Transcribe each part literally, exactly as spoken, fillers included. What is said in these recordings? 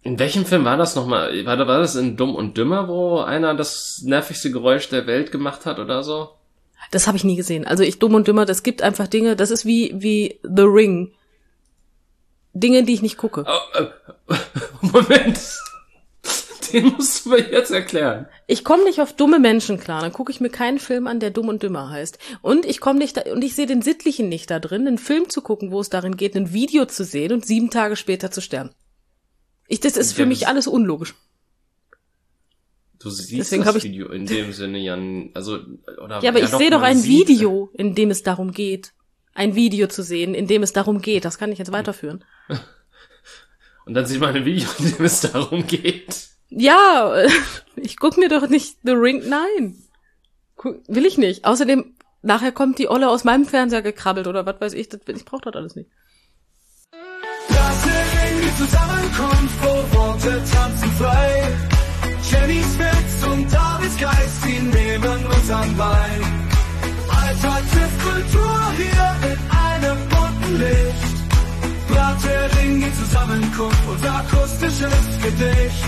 In welchem Film war das nochmal? War, war das in Dumm und Dümmer, wo einer das nervigste Geräusch der Welt gemacht hat oder so? Das habe ich nie gesehen. Also ich Dumm und Dümmer, das gibt einfach Dinge, das ist wie wie The Ring. Dinge, die ich nicht gucke. Oh, äh, Moment. Den musst du mir jetzt erklären. Ich komme nicht auf dumme Menschen klar. Dann gucke ich mir keinen Film an, der Dumm und Dümmer heißt. Und ich komme nicht da, und ich sehe den Sittlichen nicht da drin, einen Film zu gucken, wo es darin geht, ein Video zu sehen und sieben Tage später zu sterben. Ich, das ist für ja, mich alles unlogisch. Du siehst Deswegen das Video in dem Sinne ja, also, oder. Ja, aber ja, ich sehe doch ein sieht. Video, in dem es darum geht. Ein Video zu sehen, in dem es darum geht. Das kann ich jetzt weiterführen. Und dann sieht man ein Video, in dem es darum geht. Ja, ich guck mir doch nicht The Ring, nein. Will ich nicht. Außerdem, nachher kommt die Olle aus meinem Fernseher gekrabbelt oder was weiß ich. Das, ich brauch das alles nicht. Das Ring, die Zusammenkunft, wo Worte tanzen frei. Jenny Spitz und Davids Geist, die nehmen uns an Bein. Alltag trifft Kultur hier in einem bunten Licht. Brathering, die Zusammenkunft, unser akustisches Gedicht.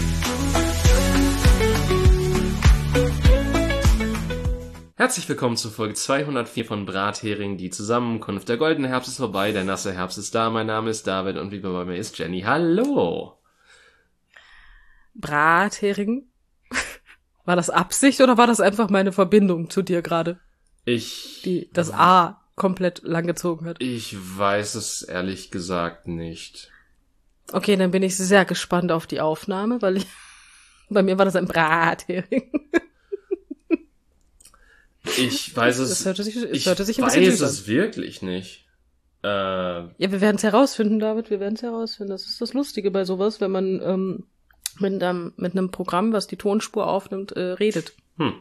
Herzlich willkommen zur Folge zweihundertvier von Brathering, die Zusammenkunft. Der goldene Herbst ist vorbei, der nasse Herbst ist da. Mein Name ist David und wie bei mir ist Jenny. Hallo! Brathering? War das Absicht oder war das einfach meine Verbindung zu dir gerade? Ich... Die das A komplett langgezogen hat. Ich weiß es ehrlich gesagt nicht. Okay, dann bin ich sehr gespannt auf die Aufnahme, weil ich... Bei mir war das ein Brathering. Ich weiß es, das hörte sich, das ich hörte sich ein weiß bisschen es wirklich nicht. Äh, ja, wir werden es herausfinden, David, wir werden es herausfinden. Das ist das Lustige bei sowas, wenn man ähm, mit einem, mit einem Programm, was die Tonspur aufnimmt, äh, redet. Hm.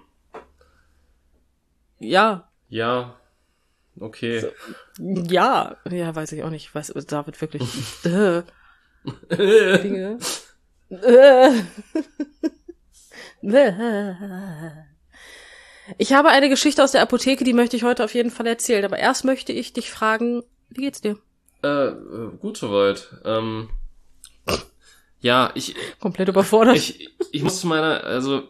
Ja. Ja. Okay. So. Ja. Ja, weiß ich auch nicht. Weiß David wirklich äh, Dinge. Ich habe eine Geschichte aus der Apotheke, die möchte ich heute auf jeden Fall erzählen. Aber erst möchte ich dich fragen, wie geht's dir? Äh, gut soweit. Ähm, ja, ich... Komplett überfordert. Ich, ich muss zu meiner, also...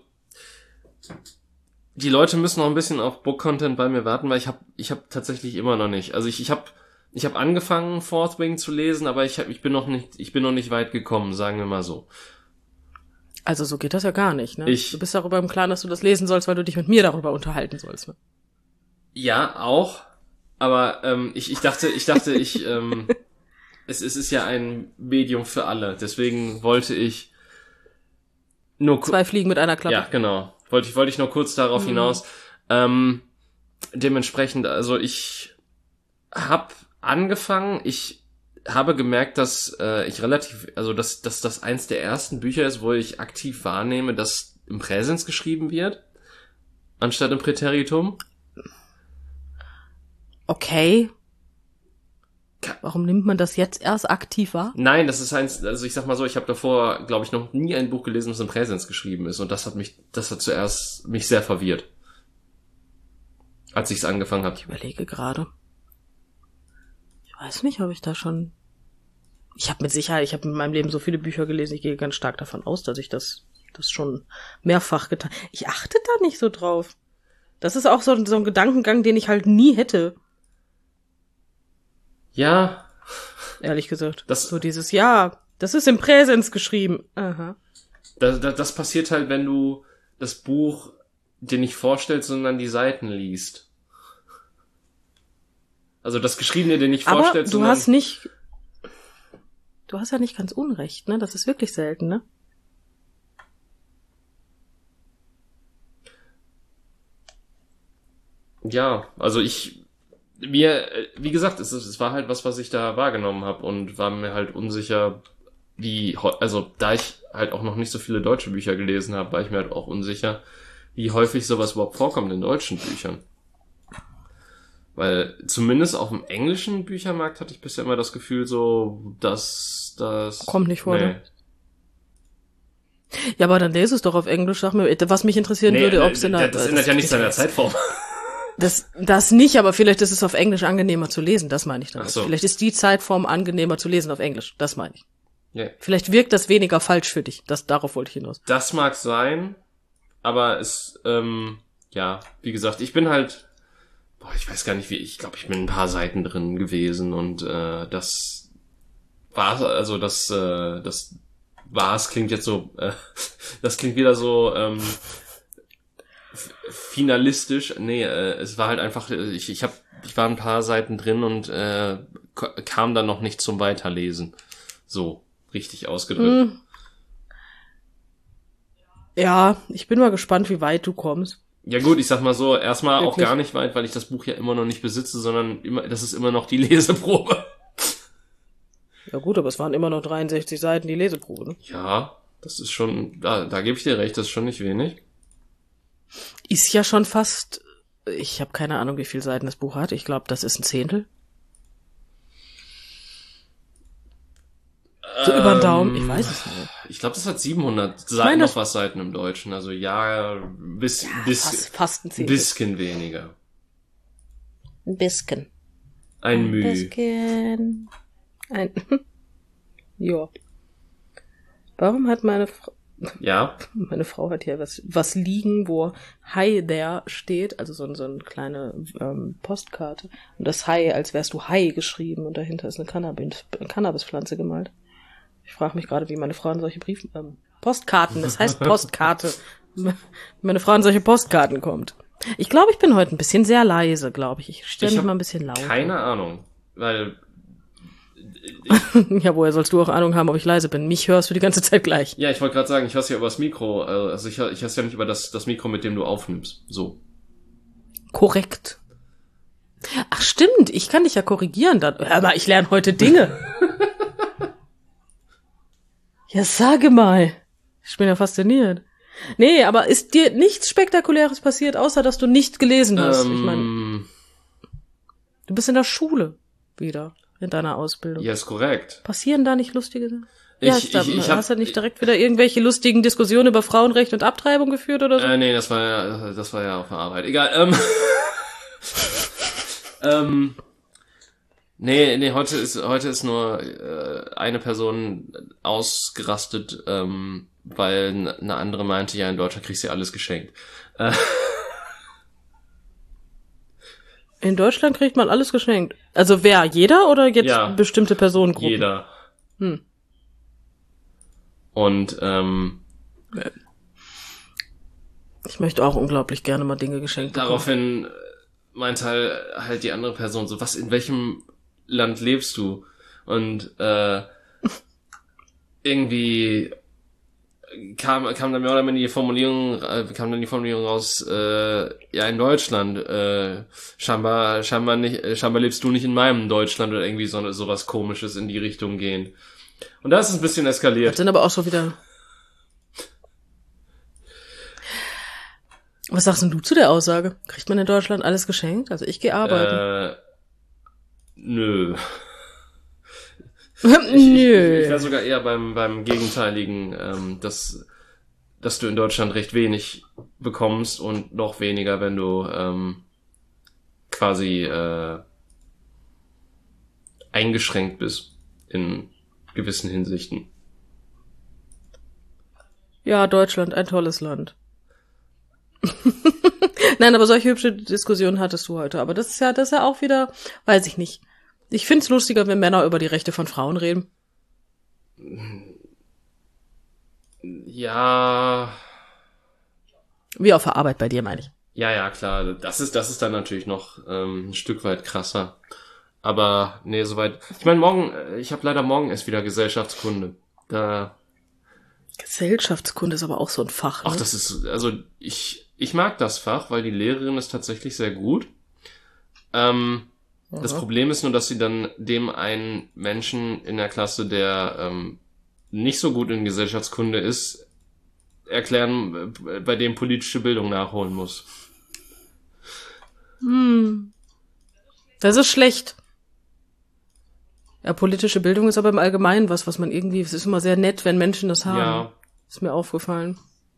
Die Leute müssen noch ein bisschen auf Book-Content bei mir warten, weil ich habe ich hab tatsächlich immer noch nicht. Also ich ich habe ich hab angefangen, Fourth Wing zu lesen, aber ich hab, ich bin noch nicht ich bin noch nicht weit gekommen, sagen wir mal so. Also so geht das ja gar nicht, ne? Ich, du bist darüber im Klaren, dass du das lesen sollst, weil du dich mit mir darüber unterhalten sollst, ne? Ja, auch. Aber ähm, ich, ich dachte, ich dachte, ich, ähm, es, es ist ja ein Medium für alle. Deswegen wollte ich nur ku- zwei Fliegen mit einer Klappe. Ja, genau. Wollte ich, wollte ich nur kurz darauf mhm. hinaus. Ähm, dementsprechend, also ich habe angefangen, ich habe gemerkt, dass äh, ich relativ, also dass, dass das eins der ersten Bücher ist, wo ich aktiv wahrnehme, dass im Präsens geschrieben wird, anstatt im Präteritum. Okay. Warum nimmt man das jetzt erst aktiv wahr? Nein, das ist eins, also ich sag mal so, ich habe davor, glaube ich, noch nie ein Buch gelesen, das im Präsens geschrieben ist und das hat mich, das hat zuerst mich sehr verwirrt, als ich es angefangen habe. Ich überlege gerade. Ich weiß nicht, ob ich da schon... Ich habe mit Sicherheit, ich habe in meinem Leben so viele Bücher gelesen, ich gehe ganz stark davon aus, dass ich das, das schon mehrfach getan... Ich achte da nicht so drauf. Das ist auch so, so ein Gedankengang, den ich halt nie hätte. Ja. Ehrlich gesagt. Das, so dieses, ja, das ist im Präsens geschrieben. Aha. Das, das, das passiert halt, wenn du das Buch dir nicht vorstellst, sondern die Seiten liest. Also das Geschriebene dir nicht aber vorstellst, du sondern... hast nicht... Du hast ja nicht ganz unrecht, ne? Das ist wirklich selten, ne? Ja, also ich... Mir, wie gesagt, es, es war halt was, was ich da wahrgenommen habe und war mir halt unsicher, wie... Also da ich halt auch noch nicht so viele deutsche Bücher gelesen habe, war ich mir halt auch unsicher, wie häufig sowas überhaupt vorkommt in deutschen Büchern. Weil zumindest auf dem englischen Büchermarkt hatte ich bisher immer das Gefühl so, dass das... Kommt nicht vor, nee. ne? Ja, aber dann lese es doch auf Englisch, sag mir, was mich interessieren nee, würde, ob es in der... Das ändert ja nichts an der Zeitform. Das, das nicht, aber vielleicht ist es auf Englisch angenehmer zu lesen, das meine ich damit. Ach so. Vielleicht ist die Zeitform angenehmer zu lesen auf Englisch, das meine ich. Ja. Vielleicht wirkt das weniger falsch für dich. Das, darauf wollte ich hinaus. Das mag sein, aber es, ähm, ja, wie gesagt, ich bin halt, boah, ich weiß gar nicht wie, ich glaube, ich bin ein paar Seiten drin gewesen und äh, das war, also das, äh, das war's, klingt jetzt so, äh, das klingt wieder so, ähm, finalistisch. Nee, äh, es war halt einfach, ich, ich hab, ich war ein paar Seiten drin und äh, kam dann noch nicht zum Weiterlesen. So. Richtig ausgedrückt. Ja, ich bin mal gespannt, wie weit du kommst. Ja gut, ich sag mal so, erstmal auch Wirklich? gar nicht weit, weil ich das Buch ja immer noch nicht besitze, sondern immer, das ist immer noch die Leseprobe. Ja gut, aber es waren immer noch dreiundsechzig Seiten die Leseprobe, ne? Ja, das ist schon, da, da gebe ich dir recht, das ist schon nicht wenig. Ist ja schon fast, ich habe keine Ahnung, wie viele Seiten das Buch hat. Ich glaube, das ist ein Zehntel. So ähm, über den Daumen, ich weiß es nicht. Ich glaube, das hat siebenhundert Seiten, meine, noch was Seiten im Deutschen. Also ja, bis, ja bis, fast, fast ein Zehntel. bisschen weniger. Ein bisschen. Ein Ein Müh. bisschen. Ein, ja. Warum hat meine Frau, Ja, meine Frau hat hier was, was liegen, wo Hi there steht, also so, so eine kleine ähm, Postkarte. Und das Hi, als wärst du Hi geschrieben und dahinter ist eine Cannabis, Cannabispflanze gemalt. Ich frage mich gerade, wie meine Frau an solche Briefen, ähm, Postkarten, das heißt Postkarte, wie meine Frau an solche Postkarten kommt. Ich glaube, ich bin heute ein bisschen sehr leise, glaube ich. Ich stelle Ich mich hab mal ein bisschen lauter. keine Ahnung, weil Ja, woher sollst du auch Ahnung haben, ob ich leise bin? Mich hörst du die ganze Zeit gleich. ja, ich wollte gerade sagen, ich hör's ja über das Mikro, äh, also ich, hör- ich hör's ja nicht über das, das Mikro, mit dem du aufnimmst. So. Korrekt. Ach stimmt, ich kann dich ja korrigieren. Dann. Hör mal, ich lerne heute Dinge. Ja, sage mal. Ich bin ja fasziniert. Nee, aber ist dir nichts Spektakuläres passiert, außer dass du nicht gelesen hast? Ähm, Ich meine, du bist in der Schule wieder, in deiner Ausbildung. Ja, ist korrekt. Passieren da nicht lustige Sachen? Ich, Ja, ist da, ich, ich hab, hast du nicht direkt wieder irgendwelche lustigen Diskussionen über Frauenrecht und Abtreibung geführt oder so? Äh, nee, das war ja, das war ja auf der Arbeit. Egal, ähm. ähm. Nee, nee, heute ist, heute ist nur äh, eine Person ausgerastet, ähm, weil n- eine andere meinte, ja, in Deutschland kriegst du ja alles geschenkt. Äh, In Deutschland kriegt man alles geschenkt. Also wer? Jeder oder jetzt Ja. bestimmte Personengruppen? jeder. Hm. Und, ähm, Ich möchte auch unglaublich gerne mal Dinge geschenkt bekommen. daraufhin meinte halt, halt die andere Person so, was, in welchem Land lebst du? Und äh, irgendwie kam kam dann mehr oder weniger die Formulierung, äh, kam dann die Formulierung raus, äh, ja, in Deutschland, äh, scheinbar, scheinbar nicht, äh, scheinbar lebst du nicht in meinem Deutschland oder irgendwie so sowas Komisches in die Richtung gehen. Und da ist es ein bisschen Das eskaliert. sind aber auch schon wieder... Was sagst denn du zu der Aussage? Kriegt man in Deutschland alles geschenkt? Also ich gehe arbeiten. Äh, nö. Nö. Ich, ich, ich wäre sogar eher beim beim Gegenteiligen, ähm, dass dass du in Deutschland recht wenig bekommst und noch weniger, wenn du ähm, quasi äh, eingeschränkt bist in gewissen Hinsichten. Ja, Deutschland, ein tolles Land. Nein, aber solche hübsche Diskussionen hattest du heute. Aber das ist ja, das ist ja auch wieder, weiß ich nicht. Ich find's lustiger, wenn Männer über die Rechte von Frauen reden. Ja, Wie auf der Arbeit bei dir, meine ich. ja, ja, klar. Das ist das ist dann natürlich noch ähm, ein Stück weit krasser. Aber nee, soweit. Ich meine, morgen, äh, ich habe leider morgen erst wieder Gesellschaftskunde. Da Gesellschaftskunde ist aber auch so ein Fach. Ne? Ach, das ist, also ich, ich mag das Fach, weil die Lehrerin ist tatsächlich sehr gut. Ähm, das Aha. Problem ist nur, dass sie dann dem einen Menschen in der Klasse, der ähm, nicht so gut in Gesellschaftskunde ist, erklären, äh, bei dem politische Bildung nachholen muss. Hm. Das ist schlecht. Ja, politische Bildung ist aber im Allgemeinen was, was man irgendwie, es ist immer sehr nett, wenn Menschen das haben. Ja. Ist mir aufgefallen.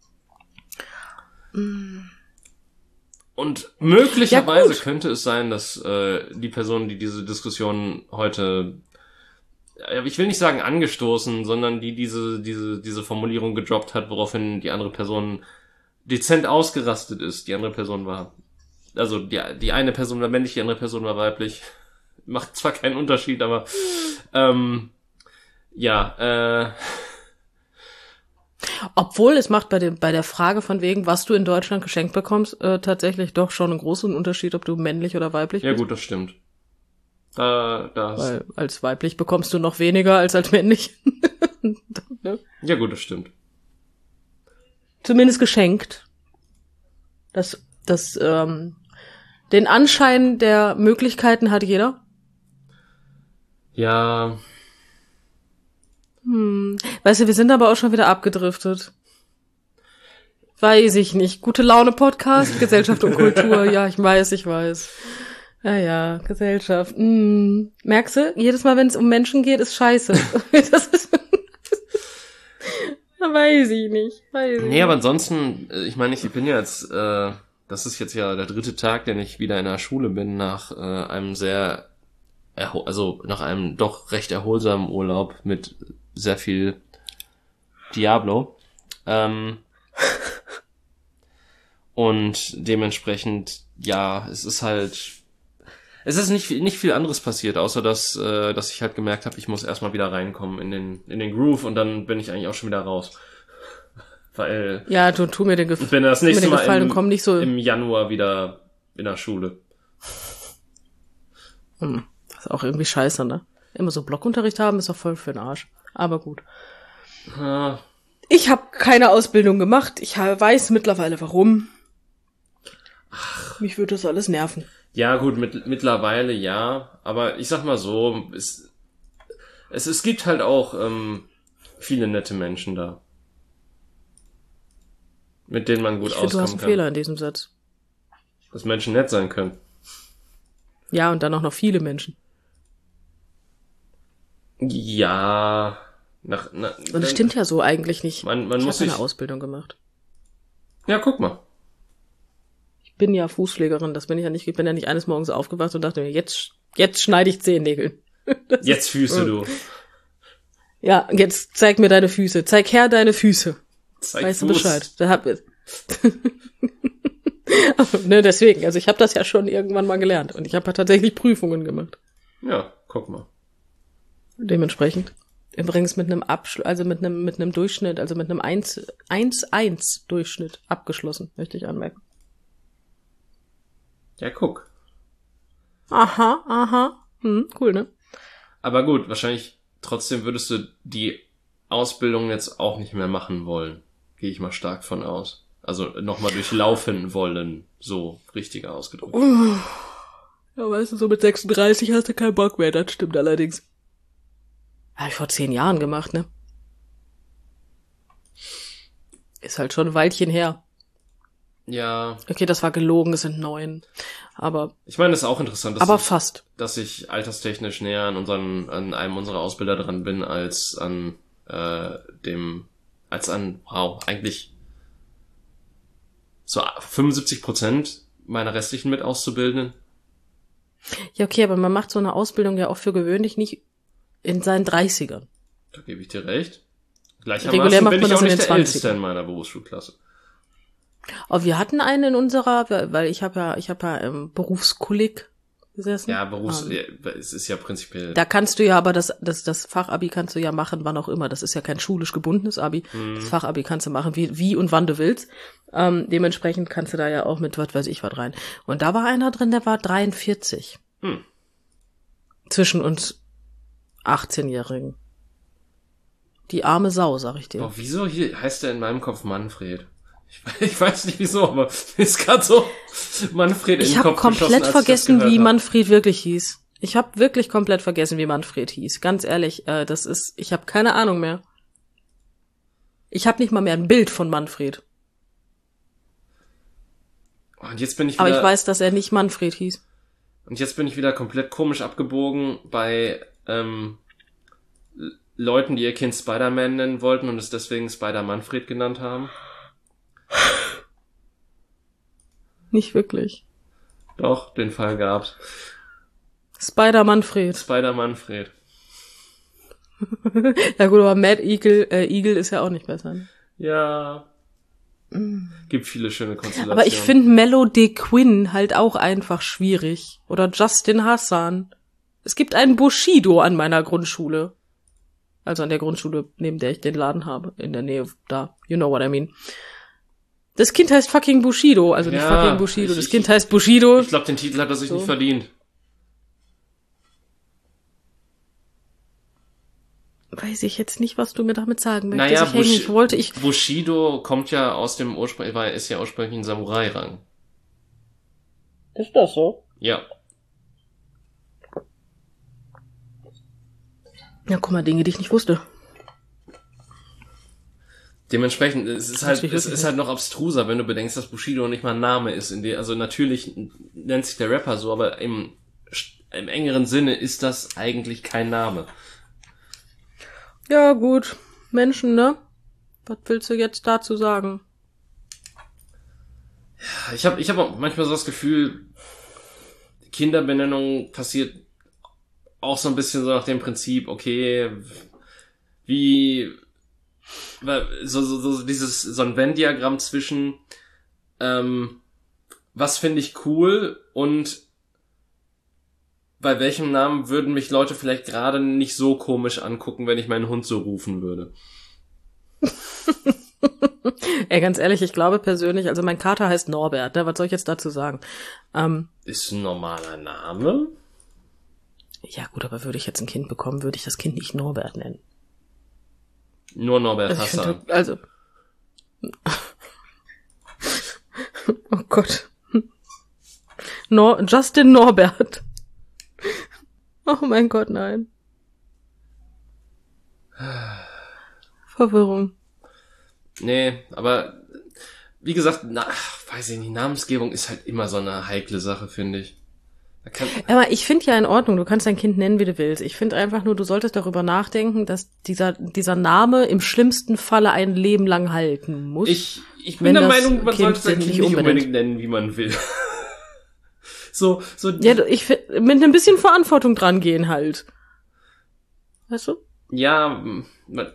Und möglicherweise Ja, gut. könnte es sein, dass äh, die Person, die diese Diskussion heute ich will nicht sagen angestoßen, sondern die diese diese diese Formulierung gedroppt hat, woraufhin die andere Person dezent ausgerastet ist. Die andere Person war, also die die eine Person war männlich, die andere Person war weiblich. Macht zwar keinen Unterschied, aber ähm, ja. Äh, Obwohl es macht bei dem bei der Frage von wegen, was du in Deutschland geschenkt bekommst, äh, tatsächlich doch schon einen großen Unterschied, ob du männlich oder weiblich ja bist. gut, das stimmt. Da, da hast Weil als weiblich bekommst du noch weniger als als männlich. Ne? ja gut, das stimmt. Zumindest geschenkt. Das, das, ähm, den Anschein der Möglichkeiten hat jeder. Ja, Hm. Weißt du, wir sind aber auch schon wieder abgedriftet. Weiß ich nicht. Gute Laune Podcast, Gesellschaft und Kultur. Ja, ich weiß, ich weiß. Ja, ja, Gesellschaft. Hm. Merkst du? Jedes Mal, wenn es um Menschen geht, ist scheiße. Das ist weiß ich nicht. Weiß ich nee, nicht. aber ansonsten, äh, ich meine, ich bin ja jetzt, äh, das ist jetzt ja der dritte Tag, den ich wieder in der Schule bin, nach äh, einem sehr, erho- also nach einem doch recht erholsamen Urlaub mit sehr viel Diablo. Ähm, und dementsprechend, ja, es ist halt, es ist nicht nicht viel anderes passiert, außer dass äh, dass ich halt gemerkt habe, ich muss erstmal wieder reinkommen in den in den Groove und dann bin ich eigentlich auch schon wieder raus. Weil Ja, du tu mir den, Gef- ich bin das tu mir nächste den Mal Gefallen im, und komm nicht so. im Januar wieder in der Schule. Hm, das ist auch irgendwie scheiße, ne? Immer so Blockunterricht haben ist doch voll für den Arsch. Aber gut. Ah, Ich habe keine Ausbildung gemacht. Ich ha- weiß mittlerweile warum. Ach. Mich würde das alles nerven. ja gut, mit, mittlerweile ja, aber ich sag mal so, es, es, es gibt halt auch ähm, viele nette Menschen da, mit denen man gut Ich finde, du hast auskommen einen kann. Fehler in diesem Satz. Dass Menschen nett sein können. Ja, und dann auch noch viele Menschen. Ja, nach, nach Und das stimmt ja so eigentlich nicht. Man, man ich muss habe eine sich, Ausbildung gemacht. ja, guck mal. Ich bin ja Fußpflegerin, das bin ich ja nicht. Ich bin ja nicht eines Morgens aufgewacht und dachte mir, jetzt, jetzt schneide ich Zehennägel. Das Jetzt ist- Füße, du. Ja, jetzt zeig mir deine Füße. Zeig her deine Füße. Zeig Weißt du Fuß. Bescheid. Da hab ich. Ne, deswegen, also ich habe das ja schon irgendwann mal gelernt und ich habe ja tatsächlich Prüfungen gemacht. Ja, guck mal. Dementsprechend. Übrigens mit einem Abschluss, also mit einem mit einem Durchschnitt, also mit einem eins eins Durchschnitt abgeschlossen, möchte ich anmerken. Ja, guck. Aha, aha. Hm, cool, ne? Aber gut, wahrscheinlich trotzdem würdest du die Ausbildung jetzt auch nicht mehr machen wollen. Gehe ich mal stark von aus. Also nochmal durchlaufen wollen, so richtiger ausgedrückt. Ja, weißt du, so mit sechsunddreißig hast du keinen Bock mehr, das stimmt allerdings. Habe ich vor zehn Jahren gemacht, ne? Ist halt schon ein Weilchen her. Ja, Okay, das war gelogen, es sind neun. Aber, ich meine, das ist auch interessant, dass, aber ich, fast. dass ich alterstechnisch näher an unseren, an einem unserer Ausbilder dran bin, als an äh, dem, als an, wow, eigentlich so fünfundsiebzig Prozent meiner restlichen Mitauszubildenden. Ja, okay, aber man macht so eine Ausbildung ja auch für gewöhnlich nicht in seinen dreißigern. Da gebe ich dir recht. Regulär Gleichermaßen macht bin man ich das auch in nicht den der Älteste zwanzigern. in meiner Berufsschulklasse. Aber wir hatten einen in unserer, weil ich habe ja, ich habe ja im Berufskolleg gesessen. Ja, Berufs... Ähm, ja, es ist ja prinzipiell... Da kannst du ja aber das, das, das Fachabi kannst du ja machen, wann auch immer. Das ist ja kein schulisch gebundenes Abi. Mhm. Das Fachabi kannst du machen, wie, wie und wann du willst. Ähm, dementsprechend kannst du da ja auch mit, was weiß ich, was rein. Und da war einer drin, der war dreiundvierzig. Hm. Zwischen uns achtzehnjährigen. Die arme Sau, sag ich dir. Oh, wieso hier heißt der in meinem Kopf Manfred? Ich, weiß- ich weiß nicht wieso, aber mir ist gerade so Manfred in Ich den habe Kopf geschossen, komplett als ich vergessen, das gehört wie hab. Manfred wirklich hieß. Ich habe wirklich komplett vergessen, wie Manfred hieß. Ganz ehrlich, äh, das ist, ich habe keine Ahnung mehr. Ich habe nicht mal mehr ein Bild von Manfred. Und jetzt bin ich wieder... Aber ich weiß, dass er nicht Manfred hieß. Und jetzt bin ich wieder komplett komisch abgebogen bei ähm, L- Leuten, die ihr Kind Spider-Man nennen wollten und es deswegen Spider-Manfred genannt haben. Nicht wirklich. Doch, den Fall gab's. Spider-Manfred. Spider-Manfred. Ja gut, aber Mad Eagle, äh, Eagle ist ja auch nicht besser. Ne? Ja. Gibt viele schöne Konstellationen. Aber ich finde Melody Quinn halt auch einfach schwierig. Oder Justin Hassan. Es gibt einen Bushido an meiner Grundschule. Also an der Grundschule, neben der ich den Laden habe. In der Nähe da. You know what I mean. Das Kind heißt fucking Bushido. Also nicht Ja, fucking Bushido. ich- Das Kind heißt Bushido. Ich glaube, den Titel hat er sich So. nicht verdient. Weiß ich jetzt nicht, was du mir damit sagen möchtest. Naja, ich hänge Bushi- nicht. Wollte ich... Bushido kommt ja aus dem Ursprung, war ist ja ursprünglich ein Samurai-Rang. Ist das so? Ja. Ja, guck mal, Dinge, die ich nicht wusste. Dementsprechend, es ist halt, Natürlich es wirklich ist halt noch abstruser, wenn du bedenkst, dass Bushido nicht mal ein Name ist. In der, also natürlich nennt sich der Rapper so, aber im, im engeren Sinne ist das eigentlich kein Name. Ja, gut. Menschen, ne? Was willst du jetzt dazu sagen? Ich habe ich hab auch manchmal so das Gefühl, Kinderbenennung passiert auch so ein bisschen so nach dem Prinzip, okay, wie weil so, so, so dieses so ein Venn-Diagramm zwischen ähm, was finde ich cool und bei welchem Namen würden mich Leute vielleicht gerade nicht so komisch angucken, wenn ich meinen Hund so rufen würde. Ey, ganz ehrlich, ich glaube persönlich, also mein Kater heißt Norbert, ne? Was soll ich jetzt dazu sagen? Ähm, Ist ein normaler Name? ja gut, aber würde ich jetzt ein Kind bekommen, würde ich das Kind nicht Norbert nennen. Nur Norbert Also, ich Hassan. finde, also oh Gott. Nor- Justin Norbert. Oh mein Gott, nein. Verwirrung. Nee, aber wie gesagt, na, weiß ich nicht, Namensgebung ist halt immer so eine heikle Sache, finde ich. Da kann, Aber ich finde ja in Ordnung, du kannst dein Kind nennen, wie du willst. Ich finde einfach nur, du solltest darüber nachdenken, dass dieser dieser Name im schlimmsten Falle ein Leben lang halten muss. ich ich wenn bin der das Meinung, man Kind sollte sein sich Kind nicht nicht umbenennt. unbedingt nennen, wie man will. so, so, Ja, du- ich find, mit ein bisschen Verantwortung dran gehen halt. Weißt du? ja, man,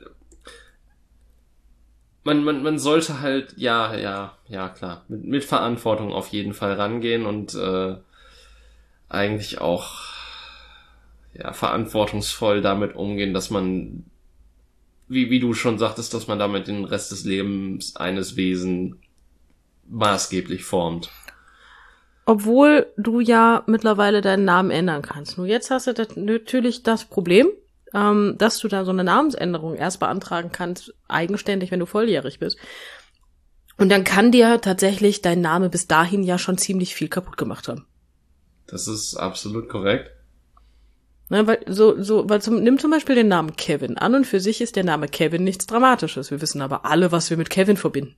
man, man, man sollte halt, ja, ja, ja, klar, mit, mit Verantwortung auf jeden Fall rangehen und äh, eigentlich auch ja verantwortungsvoll damit umgehen, dass man, wie, wie du schon sagtest, dass man damit den Rest des Lebens eines Wesen maßgeblich formt. Obwohl du ja mittlerweile deinen Namen ändern kannst. Nur jetzt hast du das, natürlich das Problem, ähm, dass du da so eine Namensänderung erst beantragen kannst, eigenständig, wenn du volljährig bist. Und dann kann dir tatsächlich dein Name bis dahin ja schon ziemlich viel kaputt gemacht haben. Das ist absolut korrekt. Ne, weil so, so, weil zum, nimm zum Beispiel den Namen Kevin. An und für sich ist der Name Kevin nichts Dramatisches. Wir wissen aber alle, was wir mit Kevin verbinden.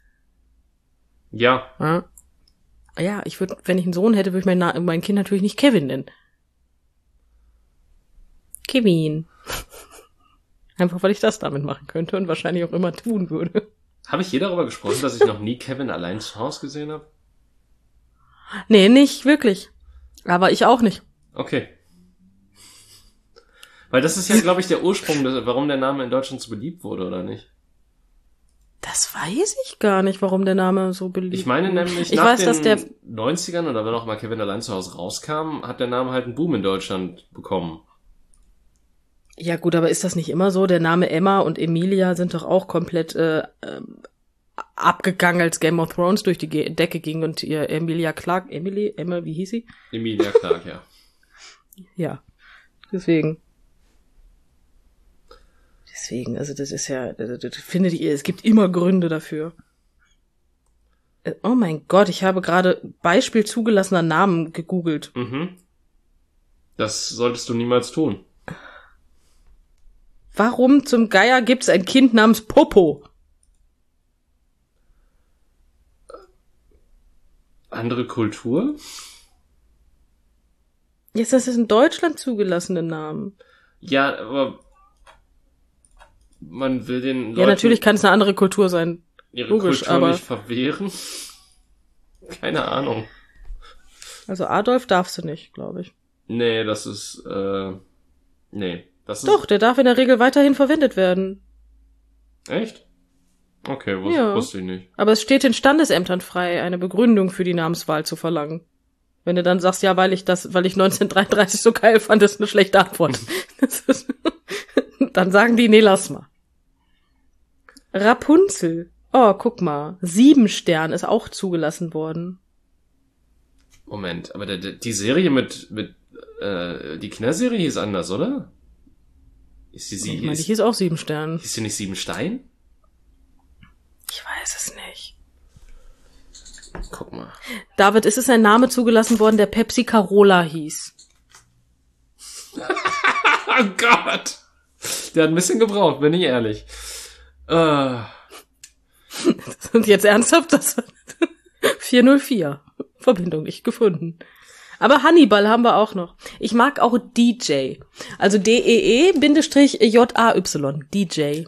Ja, Ja, ja ich würde, wenn ich einen Sohn hätte, würde ich mein, Na- mein Kind natürlich nicht Kevin nennen. Kevin. Einfach, weil ich das damit machen könnte und wahrscheinlich auch immer tun würde. habe ich je darüber gesprochen, dass ich noch nie Kevin allein zu Hause gesehen habe? Nee, nicht wirklich. Aber ich auch nicht. Okay. Weil das ist ja, glaube ich, der Ursprung, des- warum der Name in Deutschland so beliebt wurde, oder nicht? Das weiß ich gar nicht, warum der Name so beliebt ist. Ich meine nämlich, ich nach weiß, den dass der neunzigern oder wenn auch mal Kevin allein zu Hause rauskam, hat der Name halt einen Boom in Deutschland bekommen. Ja gut, aber ist das nicht immer so? Der Name Emma und Emilia sind doch auch komplett äh, ähm, abgegangen, als Game of Thrones durch die Ge- Decke ging und ihr Emilia Clarke, Emily, Emma, wie hieß sie? Emilia Clarke, ja. Ja, deswegen. Deswegen, also das ist ja, das, das findet ihr, es gibt immer Gründe dafür. Äh, Oh mein Gott, ich habe gerade Beispiel zugelassener Namen gegoogelt. Mhm. Das solltest du niemals tun. Warum zum Geier gibt's ein Kind namens Popo? Andere Kultur? Jetzt ist das in Deutschland zugelassene Namen. Ja, aber man will den Leuten Ja, natürlich kann es eine andere Kultur sein. ihre logisch, Kultur aber- nicht verwehren. Keine Ahnung. Also Adolf darfst du nicht, glaube ich. Nee, das ist, äh, nee. Das ist Doch, der darf in der Regel weiterhin verwendet werden. echt? Okay, wus Ja. wusste ich nicht. Aber es steht den Standesämtern frei, eine Begründung für die Namenswahl zu verlangen. Wenn du dann sagst, ja, weil ich das, weil ich neunzehnhundertdreiunddreißig so geil fand, ist eine schlechte Antwort. Das ist, dann sagen die, nee, lass mal. Rapunzel. Oh, guck mal. Siebenstern ist auch zugelassen worden. Moment, aber der, der, die Serie mit, mit, äh, die Kinderserie hieß anders, oder? Ist die, sie, Ich meine, die hieß, hieß auch Siebenstern. hieß die nicht Siebenstein? Ich weiß es nicht. Guck mal. David, ist es ein Name zugelassen worden, der Pepsi Carola hieß? Oh Gott! Der hat ein bisschen gebraucht, bin ich ehrlich. Äh, Und jetzt ernsthaft, das vier null vier. Verbindung nicht gefunden. Aber Hannibal haben wir auch noch. Ich mag auch D J. Also D E E J A Y. D J.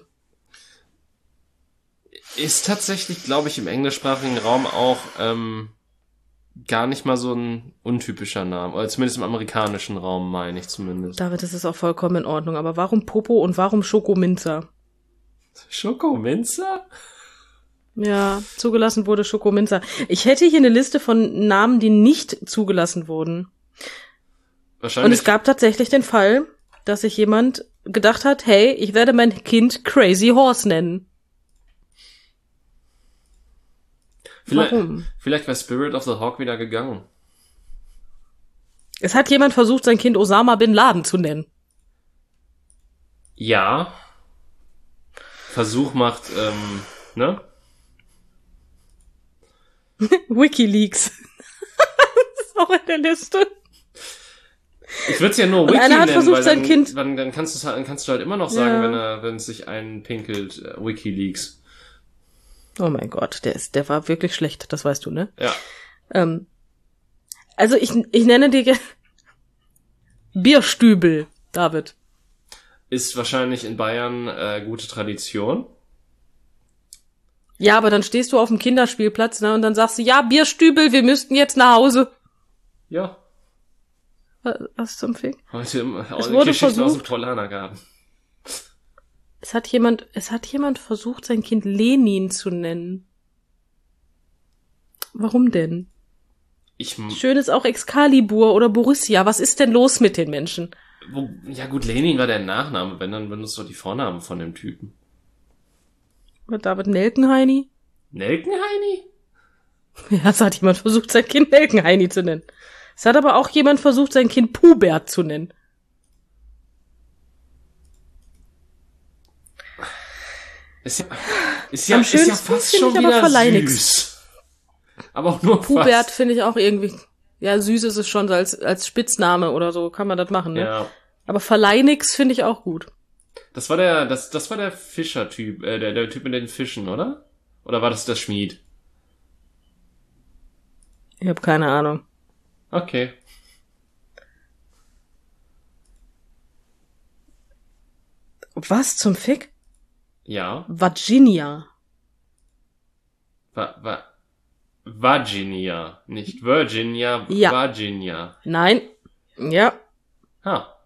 ist tatsächlich, glaube ich, im englischsprachigen Raum auch ähm, gar nicht mal so ein untypischer Name. Oder zumindest im amerikanischen Raum, meine ich zumindest. David, das ist auch vollkommen in Ordnung. Aber warum Popo und warum Schokominzer? Schokominzer? Ja, zugelassen wurde Schokominzer. Ich hätte hier eine Liste von Namen, die nicht zugelassen wurden. Wahrscheinlich. Und es gab tatsächlich den Fall, dass sich jemand gedacht hat, hey, ich werde mein Kind Crazy Horse nennen. vielleicht, Warum? Vielleicht war Spirit of the Hawk wieder gegangen. Es hat jemand versucht, sein Kind Osama Bin Laden zu nennen. Ja. Versuch macht, ähm, ne? WikiLeaks. Das ist auch in der Liste. Ich würde es ja nur Und Wiki einer hat nennen, versucht, weil sein dann, Kind- dann, dann kannst du dann kannst du halt immer noch sagen, Ja. wenn er, wenn es sich einpinkelt, äh, WikiLeaks. Oh mein Gott, der ist, der war wirklich schlecht, das weißt du, ne? Ja. Ähm, also ich, ich nenne dir ge- Bierstübel, David. Ist wahrscheinlich in Bayern äh, gute Tradition. Ja, aber dann stehst du auf dem Kinderspielplatz, ne, und dann sagst du, ja, Bierstübel, wir müssten jetzt nach Hause. Ja. Was, was zum Fick? Heute im, Es es wurde Geschichten aus dem versucht- Paulanergarten. Es hat jemand, es hat jemand versucht, sein Kind Lenin zu nennen. Warum denn? Ich, Schön ist auch Excalibur oder Borussia. Was ist denn los mit den Menschen? wo, ja gut, Lenin war der Nachname, wenn dann benutzt du die Vornamen von dem Typen. David Nelkenheini? Nelkenheini? Ja, es hat jemand versucht, sein Kind Nelkenheini zu nennen. Es hat aber auch jemand versucht, sein Kind Pubert zu nennen. Ist ja, ist ja, Am ist ja schönsten fast finde schon ich aber wieder Verleinix. süß. Aber auch nur Pubert fast. finde ich auch irgendwie, ja, süß ist es schon als, als Spitzname oder so, kann man das machen, ne? Ja. Aber Verleinix finde ich auch gut. Das war der, das, das war der Fischer-Typ, äh, der, der Typ mit den Fischen, oder? Oder war das der Schmied? Ich habe keine Ahnung. Okay. Was zum Fick? Ja. Virginia. Va, va, Virginia. Nicht Virginia, Ja. Virginia. Nein. Ja. Ha.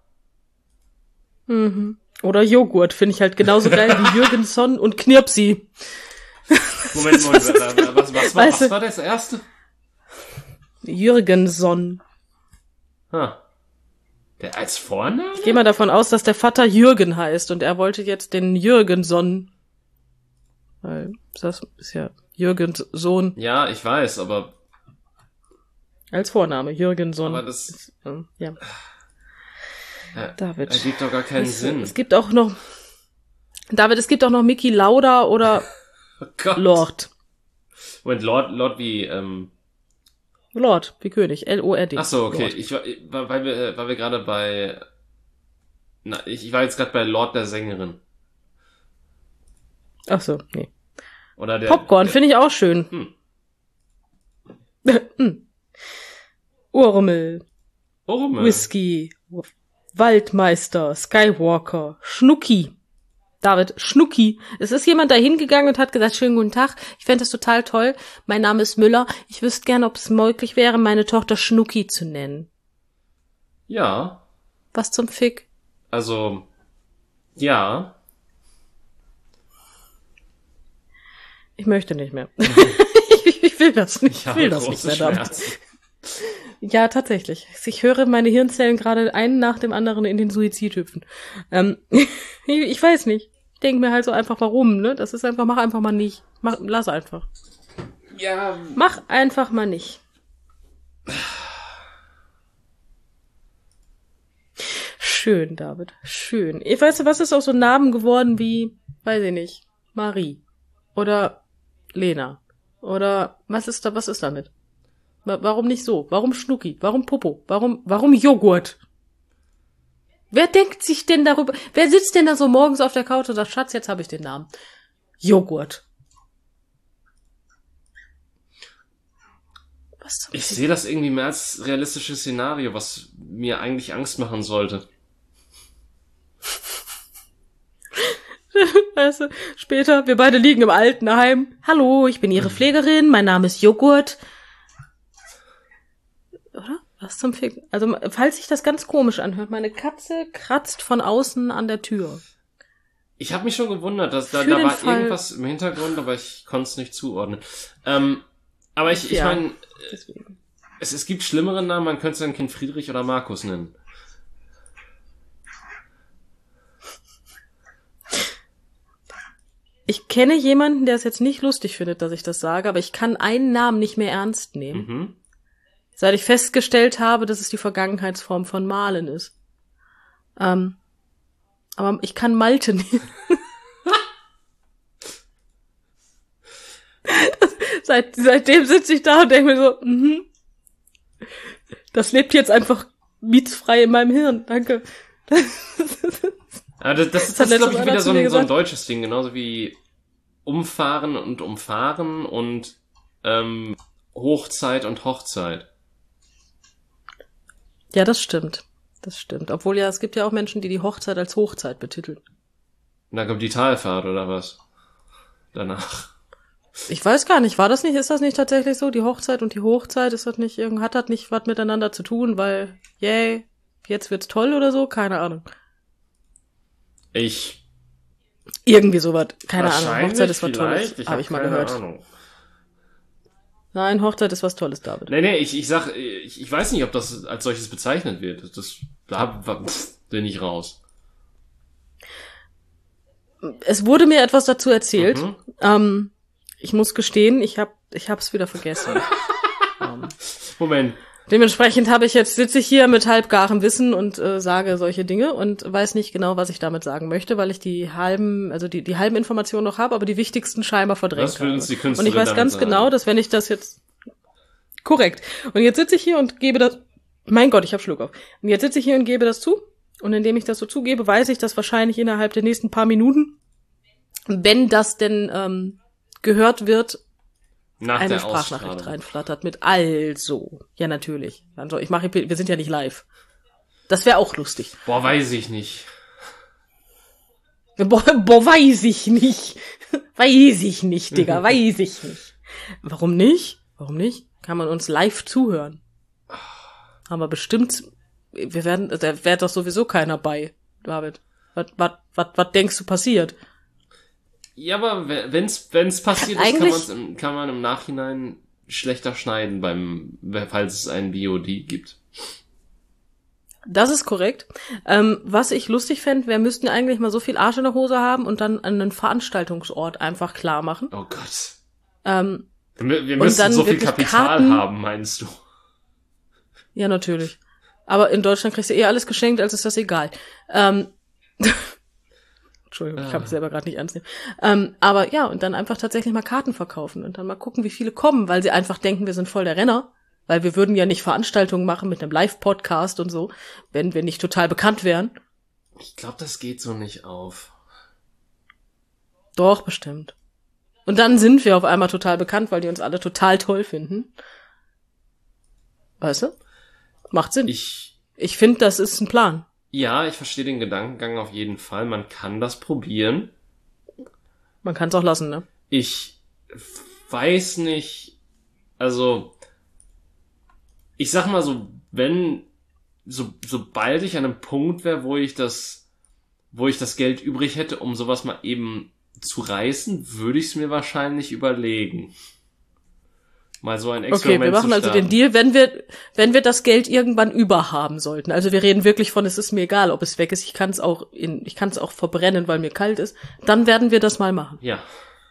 Mhm. Oder Joghurt finde ich halt genauso geil wie Jürgensson und Knirpsi. Moment, Moment, was, was, was, was, war, Weißt du- was war das erste? Jürgenson. Ha. Der als Vorname? Ich gehe mal davon aus, dass der Vater Jürgen heißt und er wollte jetzt den Jürgenson. Weil das ist ja Jürgens Sohn Ja, ich weiß, aber, als Vorname. Jürgenson. aber das Ähm, ja. äh, David. ergibt doch gar keinen Es, Sinn. es gibt auch noch David, es gibt auch noch Mickey Lauda oder Oh Gott. Lord. Moment, Lord, Lord wie, ähm, Lord, wie König. L O R D. ach so, okay. Lord. Ich war, war- weil wir, weil wir gerade bei, na, ich, ich war jetzt gerade bei Lord der Sängerin. Ach so, nee. Oder der, Popcorn finde ich auch schön. Hm. Hm. Urmel, Urmel. Whisky, Waldmeister, Skywalker, Schnucki. David, Schnucki. Es ist jemand da hingegangen und hat gesagt, schönen guten Tag, ich fände das total toll. Mein Name ist Müller. Ich wüsste gerne, ob es möglich wäre, meine Tochter Schnucki zu nennen. Ja. Was zum Fick? Also, Ja. Ich möchte nicht mehr. ich, ich will das nicht. Ich, ich will das nicht mehr. Damit. Ja, tatsächlich. Ich höre meine Hirnzellen gerade einen nach dem anderen in den Suizid hüpfen. Ähm, ich weiß nicht. Ich denke mir halt so einfach, warum, ne? Das ist einfach, mach einfach mal nicht. Mach, lass einfach. Ja. Mach einfach mal nicht. Schön, David. Schön. Ich weiß, was ist auch so Namen geworden wie, weiß ich nicht, Marie. Oder Lena. Oder was ist da, was ist damit? Warum nicht so? Warum Schnucki? Warum Popo? Warum, warum Joghurt? Wer denkt sich denn darüber? Wer sitzt denn da so morgens auf der Couch und sagt, Schatz, jetzt habe ich den Namen. Joghurt. Was ich sehe das irgendwie mehr als realistisches Szenario, was mir eigentlich Angst machen sollte. Weißt du, später, wir beide liegen im Altenheim. Hallo, ich bin Ihre Pflegerin, mein Name ist Joghurt. Oder? Was zum Fick? Also, falls sich das ganz komisch anhört, meine Katze kratzt von außen an der Tür. Ich habe mich schon gewundert, dass da, da war Fall. irgendwas im Hintergrund, aber ich konnte es nicht zuordnen. Ähm, aber ich, ich ja, meine, es, es gibt schlimmere Namen, man könnte sein Kind Friedrich oder Markus nennen. Ich kenne jemanden, der es jetzt nicht lustig findet, dass ich das sage, aber ich kann einen Namen nicht mehr ernst nehmen. Mhm. Seit ich festgestellt habe, dass es die Vergangenheitsform von Malen ist. Ähm, aber ich kann Malte nehmen. Seit, seitdem sitze ich da und denke mir so, mhm. Das lebt jetzt einfach mietsfrei in meinem Hirn. Danke. Aber das, das, das, das ist, glaube ich, wieder so ein, so ein deutsches Ding, genauso wie Umfahren und Umfahren und ähm, Hochzeit und Hochzeit. Ja, das stimmt. Das stimmt. Obwohl ja, es gibt ja auch Menschen, die die Hochzeit als Hochzeit betiteln. Da kommt die Talfahrt oder was? Danach. Ich weiß gar nicht, war das nicht, ist das nicht tatsächlich so? Die Hochzeit und die Hochzeit, ist das nicht, hat das nicht was miteinander zu tun, weil, yay, jetzt wird's toll oder so? Keine Ahnung. Ich. Irgendwie sowas. Keine Ahnung. Hochzeit ist was Tolles. Habe hab ich mal gehört. Ahnung. Nein, Hochzeit ist was Tolles, David. Nee, nee, ich, ich sag, ich, ich weiß nicht, ob das als solches bezeichnet wird. Das, da pff, bin ich raus. Es wurde mir etwas dazu erzählt. Mhm. Ähm, ich muss gestehen, ich hab, ich hab's wieder vergessen. um, Moment. Dementsprechend habe ich jetzt, sitze ich hier mit halbgarem Wissen und äh, sage solche Dinge und weiß nicht genau, was ich damit sagen möchte, weil ich die halben, also die, die halben Informationen noch habe, aber die wichtigsten scheinbar verdrängt was will uns die habe. Künstlerin Und ich weiß ganz sagen? genau, dass wenn ich das jetzt, korrekt. Und jetzt sitze ich hier und gebe das, mein Gott, ich habe Schluck auf. Und jetzt sitze ich hier und gebe das zu. Und indem ich das so zugebe, weiß ich, dass wahrscheinlich innerhalb der nächsten paar Minuten, wenn das denn ähm, gehört wird, Nach eine der Sprachnachricht Ausstrahlung. reinflattert mit also. Ja, natürlich. Also ich mache, wir sind ja nicht live. Das wäre auch lustig. Boah, weiß ich nicht. Boah, boah, weiß ich nicht. Weiß ich nicht, Digga, weiß ich nicht. Warum nicht? Warum nicht? Kann man uns live zuhören. Haben wir bestimmt, wir werden, da wäre doch sowieso keiner bei, David. Was, was, was, was denkst du passiert? Ja, aber wenn's, wenn's passiert ist, kann, man's im, kann man im Nachhinein schlechter schneiden, beim, falls es ein V O D gibt. Das ist korrekt. Ähm, was ich lustig fände, wir müssten eigentlich mal so viel Arsch in der Hose haben und dann einen Veranstaltungsort einfach klar machen. Oh Gott. Ähm, wir wir müssen so viel Kapital Karten haben, meinst du? Ja, natürlich. Aber in Deutschland kriegst du eh alles geschenkt, also ist das egal. Ähm, Entschuldigung, ich kann mich selber gerade nicht ernst nehmen. Ähm, aber ja, und dann einfach tatsächlich mal Karten verkaufen und dann mal gucken, wie viele kommen, weil sie einfach denken, wir sind voll der Renner. Weil wir würden ja nicht Veranstaltungen machen mit einem Live-Podcast und so, wenn wir nicht total bekannt wären. Ich glaube, das geht so nicht auf. Doch, bestimmt. Und dann sind wir auf einmal total bekannt, weil die uns alle total toll finden. Weißt du? Macht Sinn. Ich, ich finde, das ist ein Plan. Ja, ich verstehe den Gedankengang auf jeden Fall. Man kann das probieren. Man kann es auch lassen, ne? Ich weiß nicht, also ich sag mal so, wenn, so, sobald ich an einem Punkt wäre, wo ich das wo ich das Geld übrig hätte, um sowas mal eben zu reißen, würde ich es mir wahrscheinlich überlegen. Mal so ein Experiment Okay, wir machen zu also den Deal, wenn wir wenn wir das Geld irgendwann überhaben sollten. Also wir reden wirklich von, es ist mir egal, ob es weg ist. Ich kann es auch in, ich kann es auch verbrennen, weil mir kalt ist. Dann werden wir das mal machen. Ja.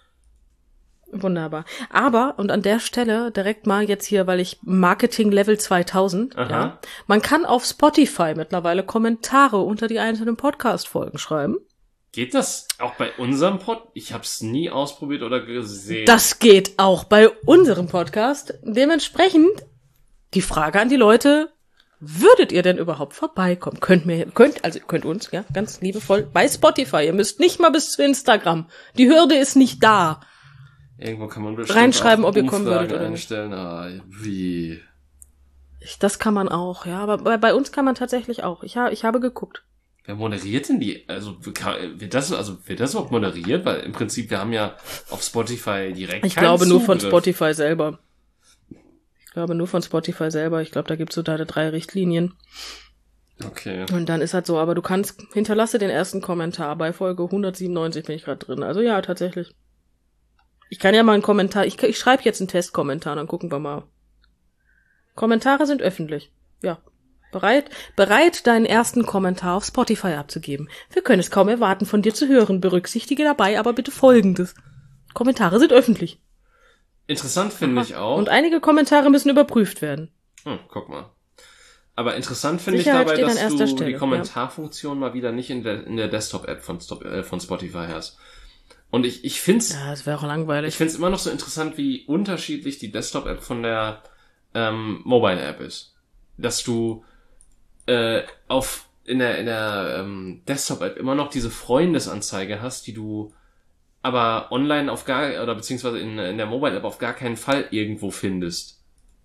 Wunderbar. Aber, und an der Stelle direkt mal jetzt hier, weil ich Marketing Level zweitausend, Aha. ja, man kann auf Spotify mittlerweile Kommentare unter die einzelnen Podcast-Folgen schreiben. Geht das auch bei unserem Pod? Ich habe es nie ausprobiert oder gesehen. Das geht auch bei unserem Podcast. Dementsprechend die Frage an die Leute: Würdet ihr denn überhaupt vorbeikommen? Könnt mir, könnt, also könnt uns, ja, ganz liebevoll bei Spotify. Ihr müsst nicht mal bis zu Instagram. Die Hürde ist nicht da. Irgendwo kann man bestimmt Reinschreiben, auch ob ihr kommen Umfragen würdet oder nicht. einstellen. Ah, wie? Ich, das kann man auch, ja, aber bei, bei uns kann man tatsächlich auch. Ich, ha, ich habe geguckt. Wer moderiert denn die? Also kann- wird das, also wird das überhaupt moderiert? Weil im Prinzip wir haben ja auf Spotify direkt. Ich keinen glaube nur von Zugriff. Spotify selber. Ich glaube nur von Spotify selber. Ich glaube, da gibt's so deine drei Richtlinien. Okay. Und dann ist halt so, aber du kannst, hinterlasse den ersten Kommentar. Bei Folge hundertsiebenundneunzig bin ich gerade drin. Also ja, tatsächlich. Ich kann ja mal einen Kommentar, ich, ich schreibe jetzt einen Testkommentar, dann gucken wir mal. Kommentare sind öffentlich. Ja. Bereit, bereit, deinen ersten Kommentar auf Spotify abzugeben. Wir können es kaum erwarten, von dir zu hören. Berücksichtige dabei aber bitte Folgendes. Kommentare sind öffentlich. Interessant finde ich auch. Und einige Kommentare müssen überprüft werden. Hm, guck mal. Aber interessant finde ich Sicherheit dabei, steht an dass erster du Stelle, die ja. Kommentarfunktion mal wieder nicht in der, in der Desktop-App von, Stop, äh, von Spotify hast. Und ich, ich find's, Ja, das wäre auch langweilig. ich find's immer noch so interessant, wie unterschiedlich die Desktop-App von der ähm, Mobile-App ist. Dass du äh, auf in der in der ähm, Desktop-App immer noch diese Freundesanzeige hast, die du aber online auf gar oder beziehungsweise in, in der Mobile-App auf gar keinen Fall irgendwo findest.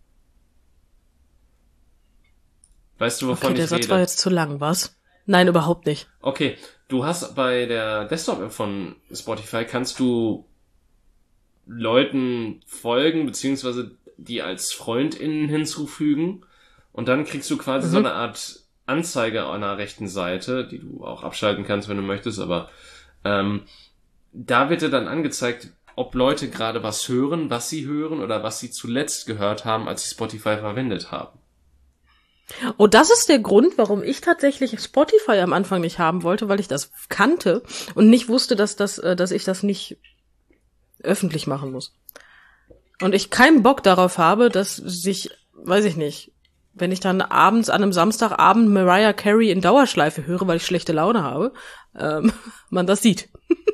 Weißt du, wovon Okay, der ich Satz rede? war jetzt zu lang, was? Nein, überhaupt nicht. Okay, du hast bei der Desktop-App von Spotify kannst du Leuten folgen, beziehungsweise die als FreundInnen hinzufügen und dann kriegst du quasi Mhm. so eine Art Anzeige an der rechten Seite, die du auch abschalten kannst, wenn du möchtest, aber ähm, da wird dir dann angezeigt, ob Leute gerade was hören, was sie hören oder was sie zuletzt gehört haben, als sie Spotify verwendet haben. Oh, das ist der Grund, warum ich tatsächlich Spotify am Anfang nicht haben wollte, weil ich das kannte und nicht wusste, dass das, äh, dass ich das nicht öffentlich machen muss. Und ich keinen Bock darauf habe, dass sich, weiß ich nicht, wenn ich dann abends an einem Samstagabend Mariah Carey in Dauerschleife höre, weil ich schlechte Laune habe, ähm, man das sieht.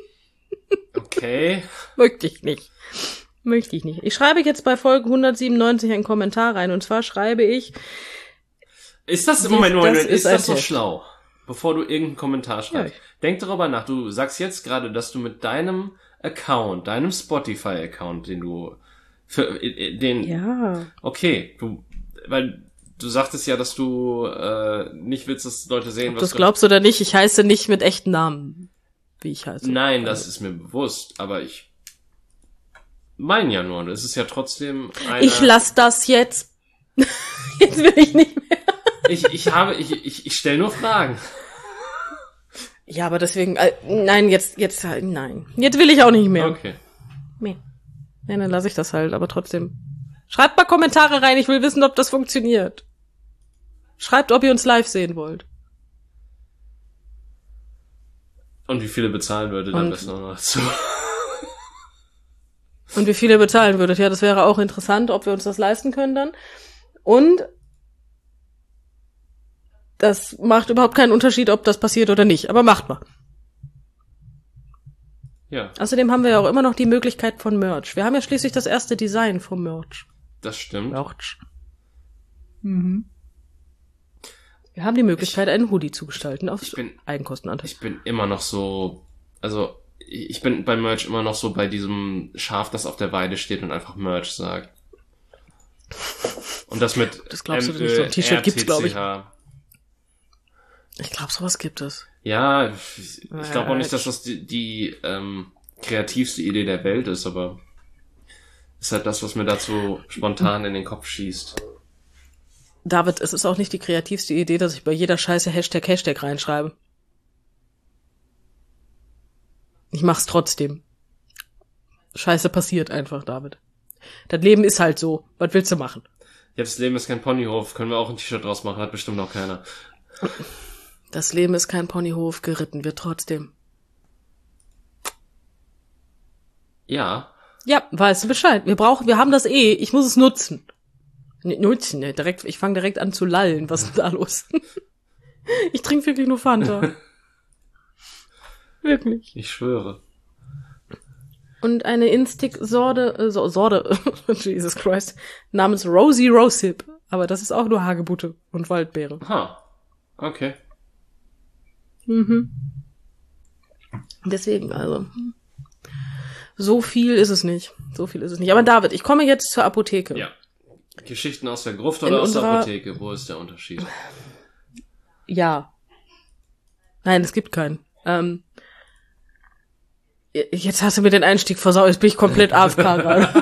Okay. Möchte ich nicht. Möchte ich nicht. Ich schreibe jetzt bei Folge hundertsiebenundneunzig einen Kommentar rein und zwar schreibe ich, Ist das, Das- Moment, Moment, das ist, ist ein das so Test. schlau? Bevor du irgendeinen Kommentar schreibst. Ja, Denk darüber nach. Du sagst jetzt gerade, dass du mit deinem Account, deinem Spotify-Account, den du, für, äh, den, ja, okay, du, weil du sagtest ja, dass du, äh, nicht willst, dass Leute sehen, ob was das du, glaubst oder nicht, ich heiße nicht mit echten Namen, wie ich heiße. Nein, das ist mir bewusst, aber ich meine ja nur, es ist ja trotzdem eine, Ich lass das jetzt. Jetzt will ich nicht mehr. ich, ich habe, ich, ich, ich stelle nur Fragen. Ja, aber deswegen, äh, nein, jetzt, jetzt, halt, nein. Jetzt will ich auch nicht mehr. Okay. Nee. Nee, dann lasse ich das halt, aber trotzdem. Schreibt mal Kommentare rein, ich will wissen, ob das funktioniert. Schreibt, ob ihr uns live sehen wollt. Und wie viele bezahlen würde dann Und- das noch dazu? Und wie viel ihr bezahlen würdet. Ja, das wäre auch interessant, ob wir uns das leisten können dann. Und das macht überhaupt keinen Unterschied, ob das passiert oder nicht. Aber macht mal. Ja, Außerdem haben wir ja auch immer noch die Möglichkeit von Merch. Wir haben ja schließlich das erste Design vom Merch. das stimmt. Merch. Mhm. Wir haben die Möglichkeit, einen Hoodie zu gestalten auf Ich bin- Eigenkostenanteil. Ich bin immer noch so, also ich bin beim Merch immer noch so bei diesem Schaf, das auf der Weide steht und einfach Merch sagt. Und das mit Das glaubst du M nicht, so ein Ö T-Shirt gibt's, glaub ich. R T C H. Ich glaube, sowas gibt es. Ja, ich, ich glaube auch nicht, Merch. dass das die, die ähm, kreativste Idee der Welt ist, aber ist halt das, was mir dazu spontan in den Kopf schießt. David, es ist auch nicht die kreativste Idee, dass ich bei jeder Scheiße Hashtag Hashtag reinschreibe. Ich mach's trotzdem. Scheiße passiert einfach, David. Das Leben ist halt so. Was willst du machen? Ja, das Leben ist kein Ponyhof. Können wir auch ein T-Shirt draus machen. Hat bestimmt noch keiner. Das Leben ist kein Ponyhof. Geritten wird trotzdem. Ja. Ja, weißt du Bescheid. Wir brauchen, wir haben das eh. Ich muss es nutzen. N- nutzen, ne? Direkt, ich fange direkt an zu lallen. Was ist da los? Ich trinke wirklich nur Fanta. Wirklich. Ich schwöre. Und eine Instig-Sorte, äh, so- Sorte, Jesus Christ, namens Rosie Rosehip. Aber das ist auch nur Hagebutte und Waldbeere. Ha. Okay. Mhm. Deswegen, also. So viel ist es nicht. So viel ist es nicht. Aber David, ich komme jetzt zur Apotheke. Ja. Geschichten aus der Gruft In oder aus der unserer- Apotheke? Wo ist der Unterschied? Ja. Nein, es gibt keinen. Ähm, jetzt hast du mir den Einstieg versaut. Jetzt bin ich komplett A F K gerade.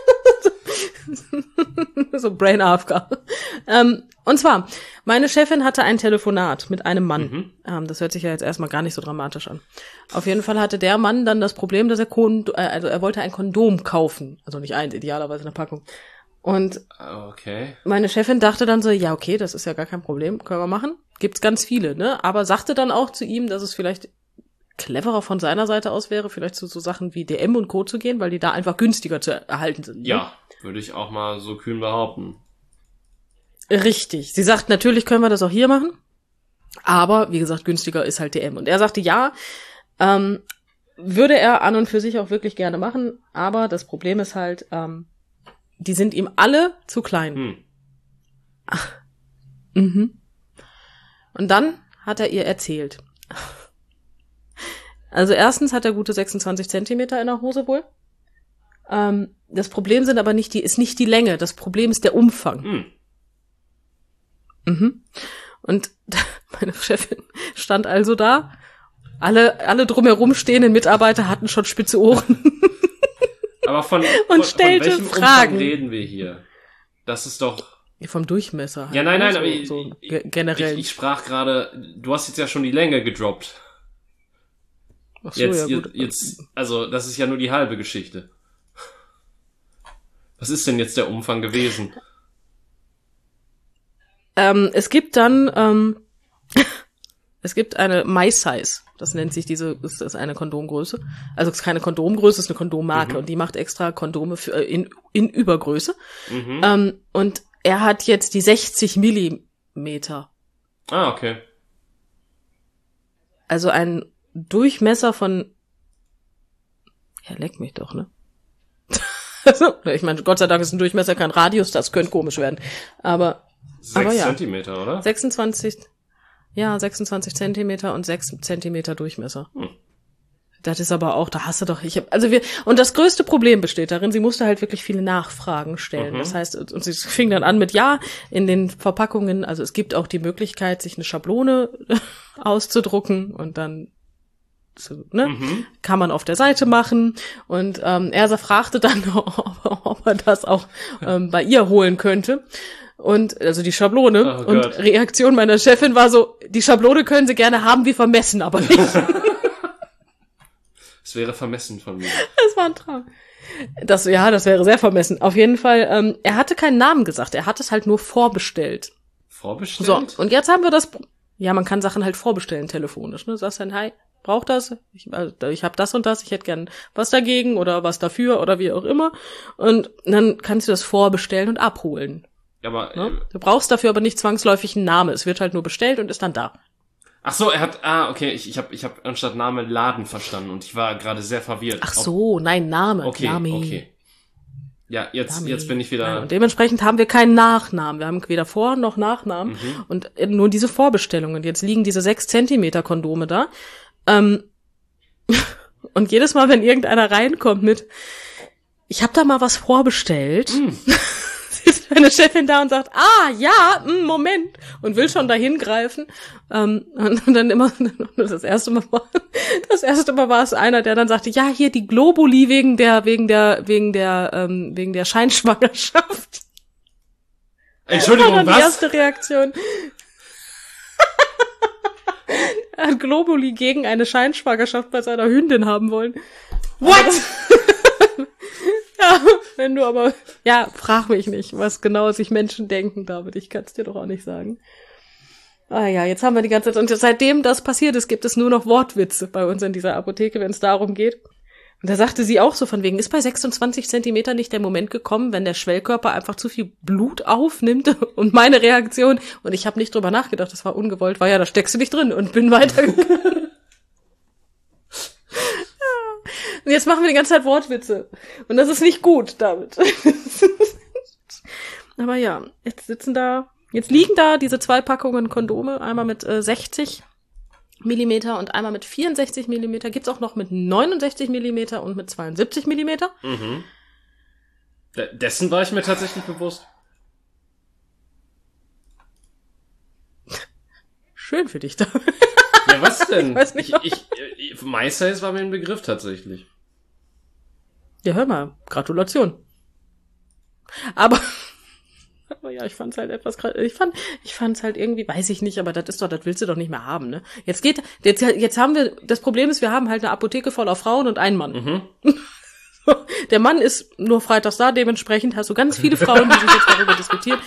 So Brain A F K. Ähm, und zwar, meine Chefin hatte ein Telefonat mit einem Mann. Mhm. Ähm, das hört sich ja jetzt erstmal gar nicht so dramatisch an. Auf jeden Fall hatte der Mann dann das Problem, dass er Kond- äh, also er wollte ein Kondom kaufen. Also nicht eins, idealerweise eine Packung. Und Okay. meine Chefin dachte dann so, ja, okay, das ist ja gar kein Problem, können wir machen. Gibt's ganz viele, ne? Aber sagte dann auch zu ihm, dass es vielleicht cleverer von seiner Seite aus wäre, vielleicht zu so Sachen wie D M und Co. zu gehen, weil die da einfach günstiger zu erhalten sind. Ne? Ja, würde ich auch mal so kühn behaupten. Richtig. Sie sagt, natürlich können wir das auch hier machen, aber wie gesagt, günstiger ist halt D M. Und er sagte, ja, ähm, würde er an und für sich auch wirklich gerne machen, aber das Problem ist halt, ähm, die sind ihm alle zu klein. Hm. Mhm. Und dann hat er ihr erzählt. Also erstens hat er gute sechsundzwanzig Zentimeter in der Hose wohl. Ähm, das Problem sind aber nicht die, ist nicht die Länge, das Problem ist der Umfang. Hm. Mhm. Und meine Chefin stand also da. Alle, alle drumherum stehenden Mitarbeiter hatten schon spitze Ohren. Aber von, Und von, stellte von welchem Fragen. Umfang reden wir hier? Das ist doch... Vom Durchmesser. Halt, Ja, nein, nein, so, aber ich, so ich, ge- generell. ich, ich sprach gerade, du hast jetzt ja schon die Länge gedroppt. Ach so, Jetzt, ja, gut. jetzt, jetzt, also das ist ja nur die halbe Geschichte. Was ist denn jetzt der Umfang gewesen? Ähm, es gibt dann, ähm, es gibt eine My Size. Das nennt sich diese, ist das eine Kondomgröße. Also es ist keine Kondomgröße, es ist eine Kondommarke Mhm. und die macht extra Kondome für, äh, in, in Übergröße. Mhm. Ähm, und er hat jetzt die sechzig Millimeter. Ah, okay. Also ein Durchmesser von, ja, leck mich doch, ne? Also, ich meine, Gott sei Dank ist ein Durchmesser kein Radius, das könnte komisch werden. Aber Sechs Aber ja. Zentimeter, oder? sechsundzwanzig, ja, sechsundzwanzig Zentimeter und sechs Zentimeter Durchmesser. Hm. Das ist aber auch, da hast du doch, ich hab, also wir, und das größte Problem besteht darin, sie musste halt wirklich viele Nachfragen stellen. Mhm. Das heißt, und sie fing dann an mit, ja, in den Verpackungen, also es gibt auch die Möglichkeit, sich eine Schablone auszudrucken und dann zu, ne, Mhm. kann man auf der Seite machen. Und ähm, er fragte dann, ob, ob er das auch ähm, bei ihr holen könnte. Und also die Schablone. Oh und Gott. Reaktion meiner Chefin war so, die Schablone können sie gerne haben, wir vermessen aber nicht. Es wäre vermessen von mir. Das war ein Traum. Das, ja, das wäre sehr vermessen. Auf jeden Fall, ähm, er hatte keinen Namen gesagt, er hat es halt nur vorbestellt. Vorbestellt? So, und jetzt haben wir das, ja, man kann Sachen halt vorbestellen telefonisch, ne? Sagst dann, hi, braucht das? Ich, also, ich habe das und das, ich hätte gern was dagegen oder was dafür oder wie auch immer. Und dann kannst du das vorbestellen und abholen. Aber, Ne? äh, Du brauchst dafür aber nicht zwangsläufig einen Namen. Es wird halt nur bestellt und ist dann da. ach so, er hat, ah, okay, ich, ich habe ich hab anstatt Name Laden verstanden und ich war gerade sehr verwirrt. Ach Ob- so, nein, Name. Okay, Name. okay. Ja, jetzt, Name. jetzt bin ich Nein, wieder, und dementsprechend haben wir keinen Nachnamen. Wir haben weder Vor- noch Nachnamen. Mhm. Und nur diese Vorbestellungen. Jetzt liegen diese sechs Zentimeter Kondome da. Ähm, und jedes Mal, wenn irgendeiner reinkommt mit, ich habe da mal was vorbestellt, Mhm. ist meine Chefin da und sagt, ah, ja, mm, Moment, und will schon dahin greifen. Ähm, und dann immer, das erste Mal war, das erste Mal war es einer, der dann sagte, ja, hier die Globuli wegen der, wegen der, wegen der, ähm, wegen der Scheinschwangerschaft. Entschuldigung, Das war dann die was? erste Reaktion. Er hat Globuli gegen eine Scheinschwangerschaft bei seiner Hündin haben wollen. What? Ja, wenn du aber... Ja, frag mich nicht, was genau sich Menschen denken, David. Ich kann's dir doch auch nicht sagen. Ah ja, jetzt haben wir die ganze Zeit... Und seitdem das passiert ist, gibt es nur noch Wortwitze bei uns in dieser Apotheke, wenn es darum geht. Und da sagte sie auch so von wegen, ist bei sechsundzwanzig Zentimeter nicht der Moment gekommen, wenn der Schwellkörper einfach zu viel Blut aufnimmt? Und meine Reaktion, und ich habe nicht drüber nachgedacht, das war ungewollt, war ja, da steckst du dich drin und bin weitergegangen. Und jetzt machen wir die ganze Zeit Wortwitze. Und das ist nicht gut, David. Aber ja, jetzt sitzen da, jetzt liegen da diese zwei Packungen Kondome, einmal mit äh, sechzig Millimeter und einmal mit vierundsechzig Millimeter. Gibt's auch noch mit neunundsechzig Millimeter und mit zweiundsiebzig Millimeter. Mhm. D- dessen war ich mir tatsächlich bewusst. Schön für dich, David. Ja, was denn? Ich weiß nicht, ich, ich, ich, MySize war mir ein Begriff tatsächlich. Ja, hör mal, Gratulation. Aber, aber ja, ich fand's halt etwas, ich fand, ich fand's halt irgendwie, weiß ich nicht, aber das ist doch, das willst du doch nicht mehr haben, ne? Jetzt geht, jetzt, jetzt haben wir, das Problem ist, wir haben halt eine Apotheke voller Frauen und einen Mann. Mhm. Der Mann ist nur freitags da, dementsprechend hast du ganz viele Frauen, die sich jetzt darüber diskutieren.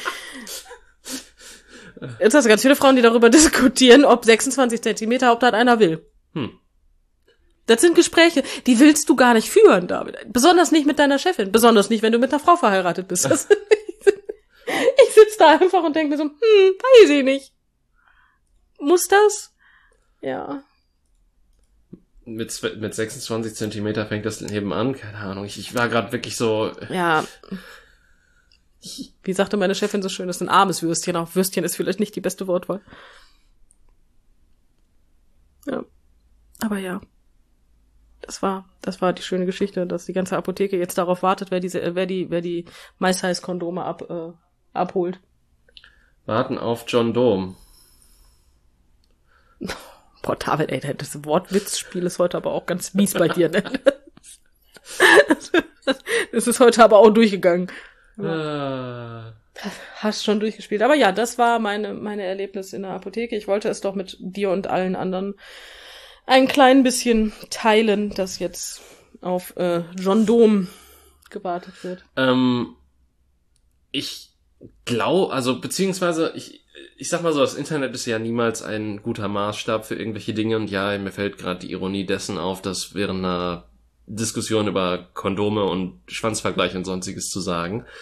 Jetzt hast du ganz viele Frauen, die darüber diskutieren, ob sechsundzwanzig Zentimeter, ob das einer will. Hm. Das sind Gespräche, die willst du gar nicht führen, David. Besonders nicht mit deiner Chefin. Besonders nicht, wenn du mit einer Frau verheiratet bist. Das, ich sitze da einfach und denke mir so, hm, weiß ich nicht. Muss das? Ja. Mit, mit sechsundzwanzig Zentimeter fängt das Leben an. Keine Ahnung. Ich, ich war gerade wirklich so... Ja. Wie sagte meine Chefin so schön, das ist ein armes Würstchen. Auch Würstchen ist vielleicht nicht die beste Wortwahl. Ja. Aber ja. Das war, das war die schöne Geschichte, dass die ganze Apotheke jetzt darauf wartet, wer diese, wer die, wer die MySize-Kondome ab, äh, abholt. Warten auf John Doe. Boah, David, ey, das Wortwitzspiel ist heute aber auch ganz mies bei dir, ne? Das ist heute aber auch durchgegangen. Ah. Hast schon durchgespielt. Aber ja, das war meine, meine Erlebnis in der Apotheke. Ich wollte es doch mit dir und allen anderen ein klein bisschen teilen, dass jetzt auf äh, John Doe gewartet wird. Ähm, ich glaube, also beziehungsweise ich, ich sag mal so, das Internet ist ja niemals ein guter Maßstab für irgendwelche Dinge und ja, mir fällt gerade die Ironie dessen auf, dass während einer Diskussion über Kondome und Schwanzvergleich und sonstiges zu sagen. Mhm.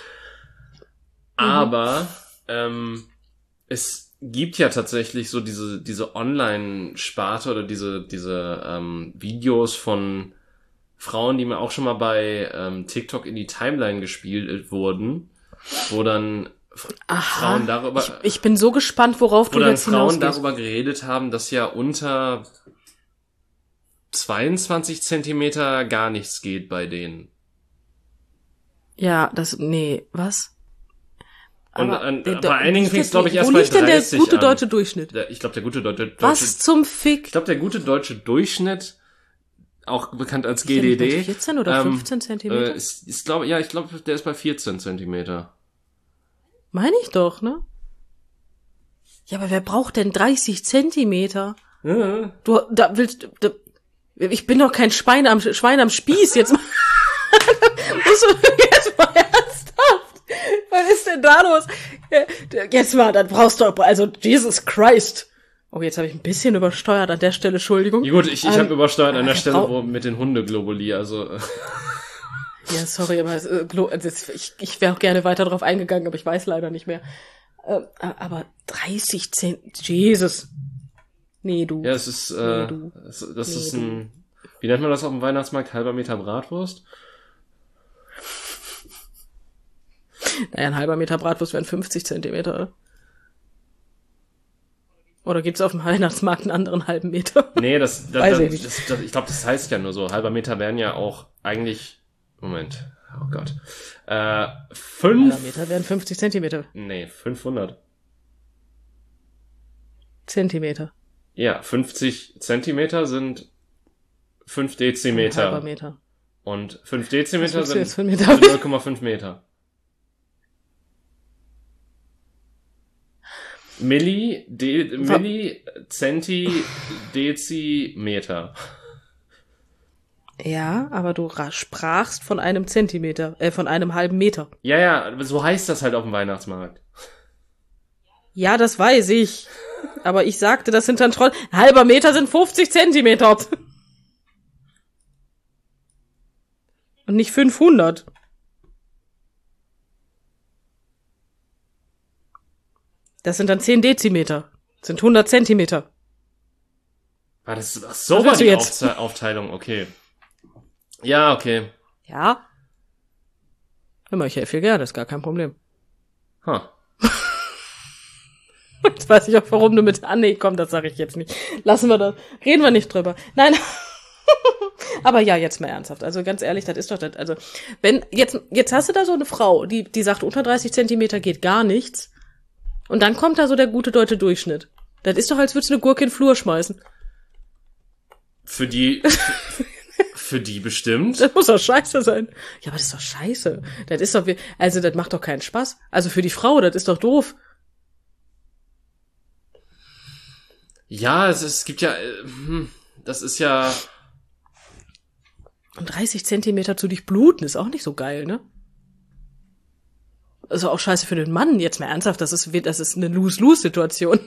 Aber ähm, es gibt ja tatsächlich so diese diese Online-Sparte oder diese diese ähm, Videos von Frauen, die mir auch schon mal bei ähm, TikTok in die Timeline gespielt wurden, wo dann Aha, Frauen darüber... Ich, ich bin so gespannt, worauf wo du dann jetzt Frauen hinausgehst. darüber geredet haben, dass ja unter zweiundzwanzig Zentimeter gar nichts geht bei denen. Ja, das, nee, was? Und Aber an, der- bei einigen liegt fing es, das- glaube ich, erst Wo bei liegt denn der dreißig gute an. deutsche Durchschnitt? Der, ich glaube, der gute deutsche... Was deutsche zum Fick? Ich glaube, der gute deutsche Durchschnitt, auch bekannt als Ist der G nicht D bei D... vierzehn oder fünfzehn Zentimeter? Äh, ist, ist, glaub, ja, ich glaube, der ist bei vierzehn Zentimeter. Meine ich doch, ne? Ja, aber wer braucht denn dreißig Zentimeter? Ja. Du, da willst, da, ich bin doch kein Schwein am, Schwein am Spieß, jetzt mal, musst du jetzt mal ernsthaft. Was ist denn da los? Jetzt mal, dann brauchst du, also, Jesus Christ. Oh, jetzt habe ich ein bisschen übersteuert an der Stelle, Entschuldigung. Ja gut, ich, ich Ähm, habe übersteuert an der wer Stelle braucht- wo mit den Hundeglobuli, also... äh, Ja, sorry, aber es, äh, glo- also es, ich, ich wäre auch gerne weiter drauf eingegangen, aber ich weiß leider nicht mehr. Äh, aber dreißig Zentimeter, Jesus. Nee, du. Ja, es ist, äh, Nee, du. das, das Nee, ist du. ein, wie nennt man das auf dem Weihnachtsmarkt? Halber Meter Bratwurst? Naja, ein halber Meter Bratwurst wären fünfzig Zentimeter, oder? Oder gibt's auf dem Weihnachtsmarkt einen anderen halben Meter? Nee, das, das, Weiß das, ich nicht. das, das ich glaube, das heißt ja nur so. Halber Meter wären ja auch eigentlich, Moment, oh Gott, äh, Halber fünf, Meter wären fünfzig Zentimeter. nee, fünfhundert. Zentimeter. Ja, fünfzig Zentimeter sind fünf Ein halber Dezimeter. Meter. Und fünf Was Dezimeter willst du sind jetzt für einen Meter? null Komma fünf Meter. Milli, De, Milli, Centi, Dezimeter. Ja, aber du ra- sprachst von einem Zentimeter, äh, von einem halben Meter. Ja, ja, aber so heißt das halt auf dem Weihnachtsmarkt. Ja, das weiß ich. Aber ich sagte, das sind dann troll... Ein halber Meter sind fünfzig Zentimeter. Und nicht fünfhundert. Das sind dann zehn Dezimeter. Das sind hundert Zentimeter. Ah, das ist, ach, so Was war willst du die jetzt? Aufze- Aufteilung, okay. Ja, okay. Ja. Immer, ich helfe dir gerne, ist gar kein Problem. Huh. Jetzt weiß ich auch, warum du mit... Ah, nee, komm, das sage ich jetzt nicht. Lassen wir das. Reden wir nicht drüber. Nein. Aber ja, jetzt mal ernsthaft. Also ganz ehrlich, das ist doch das. Also, wenn, jetzt, jetzt hast du da so eine Frau, die, die sagt, unter dreißig Zentimeter geht gar nichts. Und dann kommt da so der gute deutsche Durchschnitt. Das ist doch, als würdest du eine Gurke in den Flur schmeißen. Für die, für die bestimmt. Das muss doch scheiße sein. Ja, aber das ist doch scheiße. Das ist doch, wie- also das macht doch keinen Spaß. Also für die Frau, das ist doch doof. Ja, es, es gibt ja, äh, hm, das ist ja, Und dreißig Zentimeter zu durchbluten ist auch nicht so geil, ne? Also auch scheiße für den Mann. Jetzt mal ernsthaft, das ist, das ist eine Lose-Lose-Situation.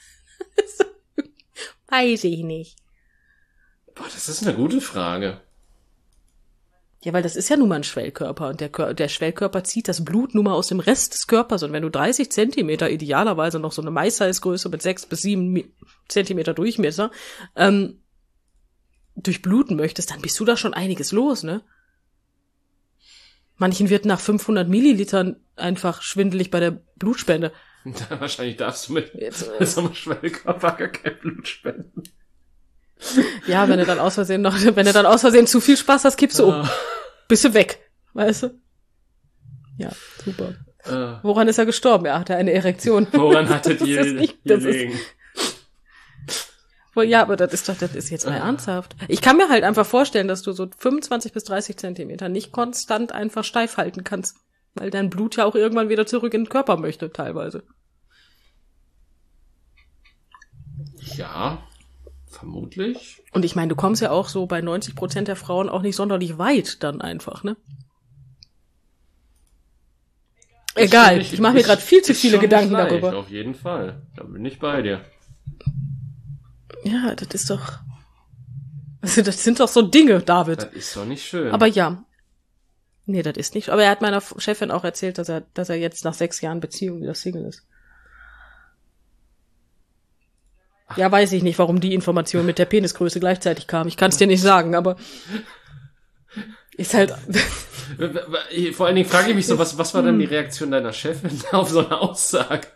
Weiß ich nicht. boah, das ist eine gute Frage. Ja, weil das ist ja nun mal ein Schwellkörper und der, Kör- der Schwellkörper zieht das Blut nun mal aus dem Rest des Körpers und wenn du dreißig Zentimeter, idealerweise noch so eine Mais-Size-Größe mit sechs bis sieben Mi- Zentimeter Durchmesser, ähm, durchbluten möchtest, dann bist du da schon einiges los, ne? Manchen wird nach fünfhundert Millilitern einfach schwindelig bei der Blutspende. Wahrscheinlich darfst du mit Jetzt, mit so einem Schwellkörper gar kein Blut spenden. Ja, wenn du dann aus Versehen noch, wenn du dann aus Versehen zu viel Spaß hast, kippst du um. Ah. Bist du weg, weißt du? Ja, super. Äh, Woran ist er gestorben? Er hatte eine Erektion. woran hattet Das ihr ist nicht- das ist- gelegen? Ja, aber das ist doch, das ist jetzt mal ernsthaft. Ich kann mir halt einfach vorstellen, dass du so fünfundzwanzig bis dreißig Zentimeter nicht konstant einfach steif halten kannst. Weil dein Blut ja auch irgendwann wieder zurück in den Körper möchte, teilweise. Ja, vermutlich. Und ich meine, du kommst ja auch so bei neunzig Prozent der Frauen auch nicht sonderlich weit dann einfach, ne? Ist Egal, schon nicht- ich mache mir ist- gerade viel zu ist viele schon Gedanken nicht leicht, darüber. Auf jeden Fall. Da bin ich bei dir. Ja, das ist doch... Also das sind doch so Dinge, David. Das ist doch nicht schön. Aber ja. Nee, das ist nicht. Aber er hat meiner Chefin auch erzählt, dass er, dass er jetzt nach sechs Jahren Beziehung wieder Single ist. Ja, weiß ich nicht, warum die Information mit der Penisgröße gleichzeitig kam. Ich kann es dir nicht sagen, aber ist halt. Vor allen Dingen frage ich mich so, was, was war denn die Reaktion deiner Chefin auf so eine Aussage?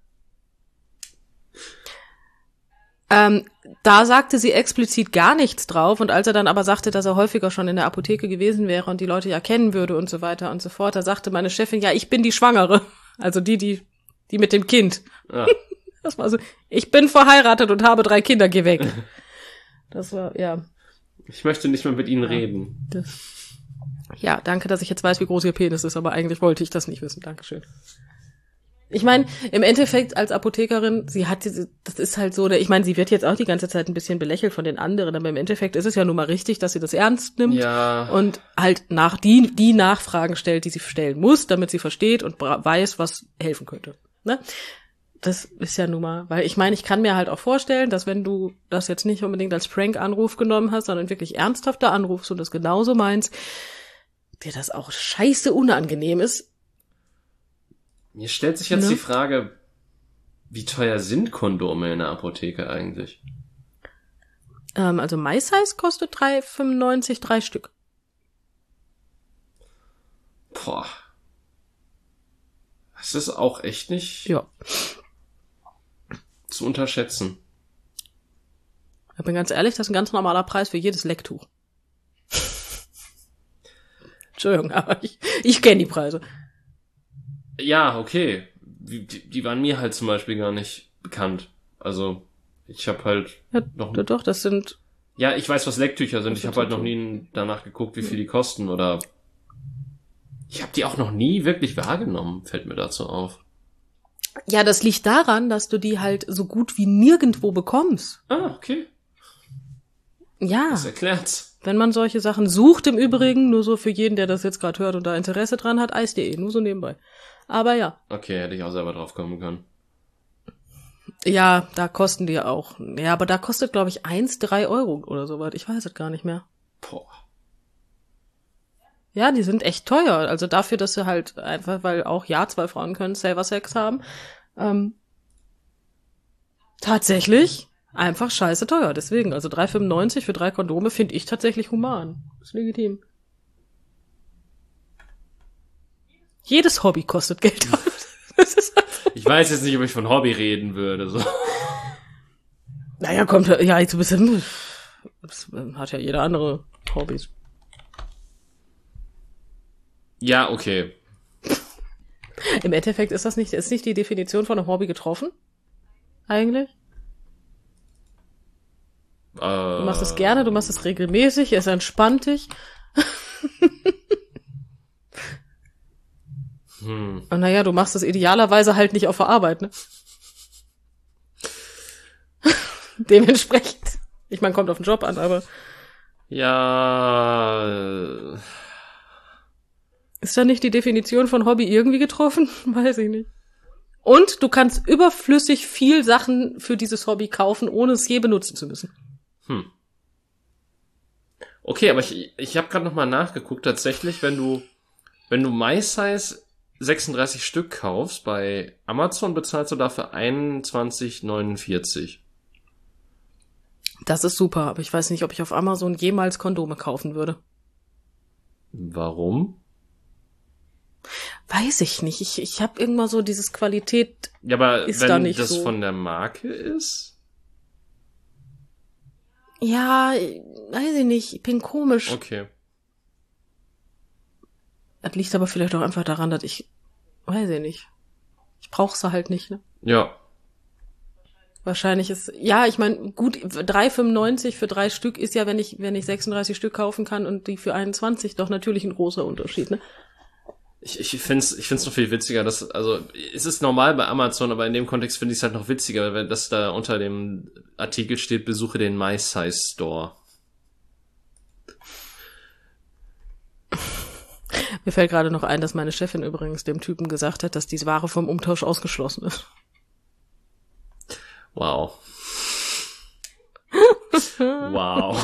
ähm, da sagte sie explizit gar nichts drauf und als er dann aber sagte, dass er häufiger schon in der Apotheke gewesen wäre und die Leute ja kennen würde und so weiter und so fort, da sagte meine Chefin, ja, ich bin die Schwangere. Also die, die, die mit dem Kind. Ja. Das war so, ich bin verheiratet und habe drei Kinder, geh weg. Das war, ja. Ich möchte nicht mehr mit Ihnen reden. Das, ja, danke, dass ich jetzt weiß, wie groß ihr Penis ist, aber eigentlich wollte ich das nicht wissen. Dankeschön. Ich meine, im Endeffekt als Apothekerin, sie hat diese, das ist halt so, ich meine, sie wird jetzt auch die ganze Zeit ein bisschen belächelt von den anderen, aber im Endeffekt ist es ja nun mal richtig, dass sie das ernst nimmt Ja. und halt nach die, die Nachfragen stellt, die sie stellen muss, damit sie versteht und bra- weiß, was helfen könnte. Ne? Das ist ja nun mal, weil ich meine, ich kann mir halt auch vorstellen, dass wenn du das jetzt nicht unbedingt als Prank-Anruf genommen hast, sondern wirklich ernsthafter anrufst und das genauso meinst, dir das auch scheiße unangenehm ist. Mir stellt sich jetzt Ne? die Frage, wie teuer sind Kondome in der Apotheke eigentlich? Ähm, also My Size kostet drei fünfundneunzig, drei Stück. Boah. Das ist auch echt nicht Ja. zu unterschätzen. Ich bin ganz ehrlich, das ist ein ganz normaler Preis für jedes Lecktuch. Entschuldigung, aber ich, ich kenne die Preise. Ja, okay. Die, die die waren mir halt zum Beispiel gar nicht bekannt. Also, ich habe halt Ja, noch... doch, doch, das sind, Ja, ich weiß, was Lecktücher sind. Das Ich habe sind halt noch so- nie danach geguckt, wie viel die kosten oder... Ich habe die auch noch nie wirklich wahrgenommen, fällt mir dazu auf. Ja, das liegt daran, dass du die halt so gut wie nirgendwo bekommst. Ah, okay. Ja. Das erklärt's. Wenn man solche Sachen sucht, im Übrigen, nur so für jeden, der das jetzt gerade hört und da Interesse dran hat, eis punkt de, nur so nebenbei. Aber ja. Okay, hätte ich auch selber drauf kommen können. Ja, da kosten die auch. Ja, aber da kostet, glaube ich, eins, drei Euro oder so was. Ich weiß es gar nicht mehr. Boah. Ja, die sind echt teuer. Also dafür, dass sie halt einfach, weil auch, ja, zwei Frauen können Saver Sex haben, ähm, tatsächlich einfach scheiße teuer. Deswegen, also drei fünfundneunzig für drei Kondome finde ich tatsächlich human. Ist legitim. Jedes Hobby kostet Geld. Das ist einfach. Ich weiß jetzt nicht, ob ich von Hobby reden würde. So. Naja, kommt, ja, jetzt ein bisschen, das hat ja jeder andere Hobbys. Ja, okay. Im Endeffekt ist das nicht, ist nicht die Definition von einem Hobby getroffen? Eigentlich? Äh, Du machst es gerne, du machst es regelmäßig, es entspannt dich. hm. Und naja, du machst es idealerweise halt nicht auf der Arbeit, ne? Dementsprechend. Ich meine, kommt auf den Job an, aber Ja. äh, ist da nicht die Definition von Hobby irgendwie getroffen? Weiß ich nicht. Und du kannst überflüssig viel Sachen für dieses Hobby kaufen, ohne es je benutzen zu müssen. Hm. Okay, aber ich, ich habe gerade nochmal nachgeguckt. Tatsächlich, wenn du wenn du MySize sechsunddreißig Stück kaufst, bei Amazon bezahlst du dafür einundzwanzig neunundvierzig. Das ist super, aber ich weiß nicht, ob ich auf Amazon jemals Kondome kaufen würde. Warum? Weiß ich nicht. Ich, ich habe irgendwann so dieses Qualität. Ja, aber Ist wenn da nicht das so. von der Marke ist? Ja, weiß ich nicht. Ich bin komisch. Okay. Das liegt aber vielleicht auch einfach daran, dass ich, weiß ich nicht. Ich brauche sie halt nicht, ne? Ja. Wahrscheinlich ist, ja, ich meine, gut, drei fünfundneunzig für drei Stück ist ja, wenn ich, wenn ich sechsunddreißig Stück kaufen kann und die für einundzwanzig, doch natürlich ein großer Unterschied, ne? Ich, ich find's, ich find's noch viel witziger, dass, also, es ist normal bei Amazon, aber in dem Kontext finde ich es halt noch witziger, wenn das da unter dem Artikel steht, besuche den MySize Store. Mir fällt gerade noch ein, dass meine Chefin übrigens dem Typen gesagt hat, dass diese Ware vom Umtausch ausgeschlossen ist. Wow. Wow.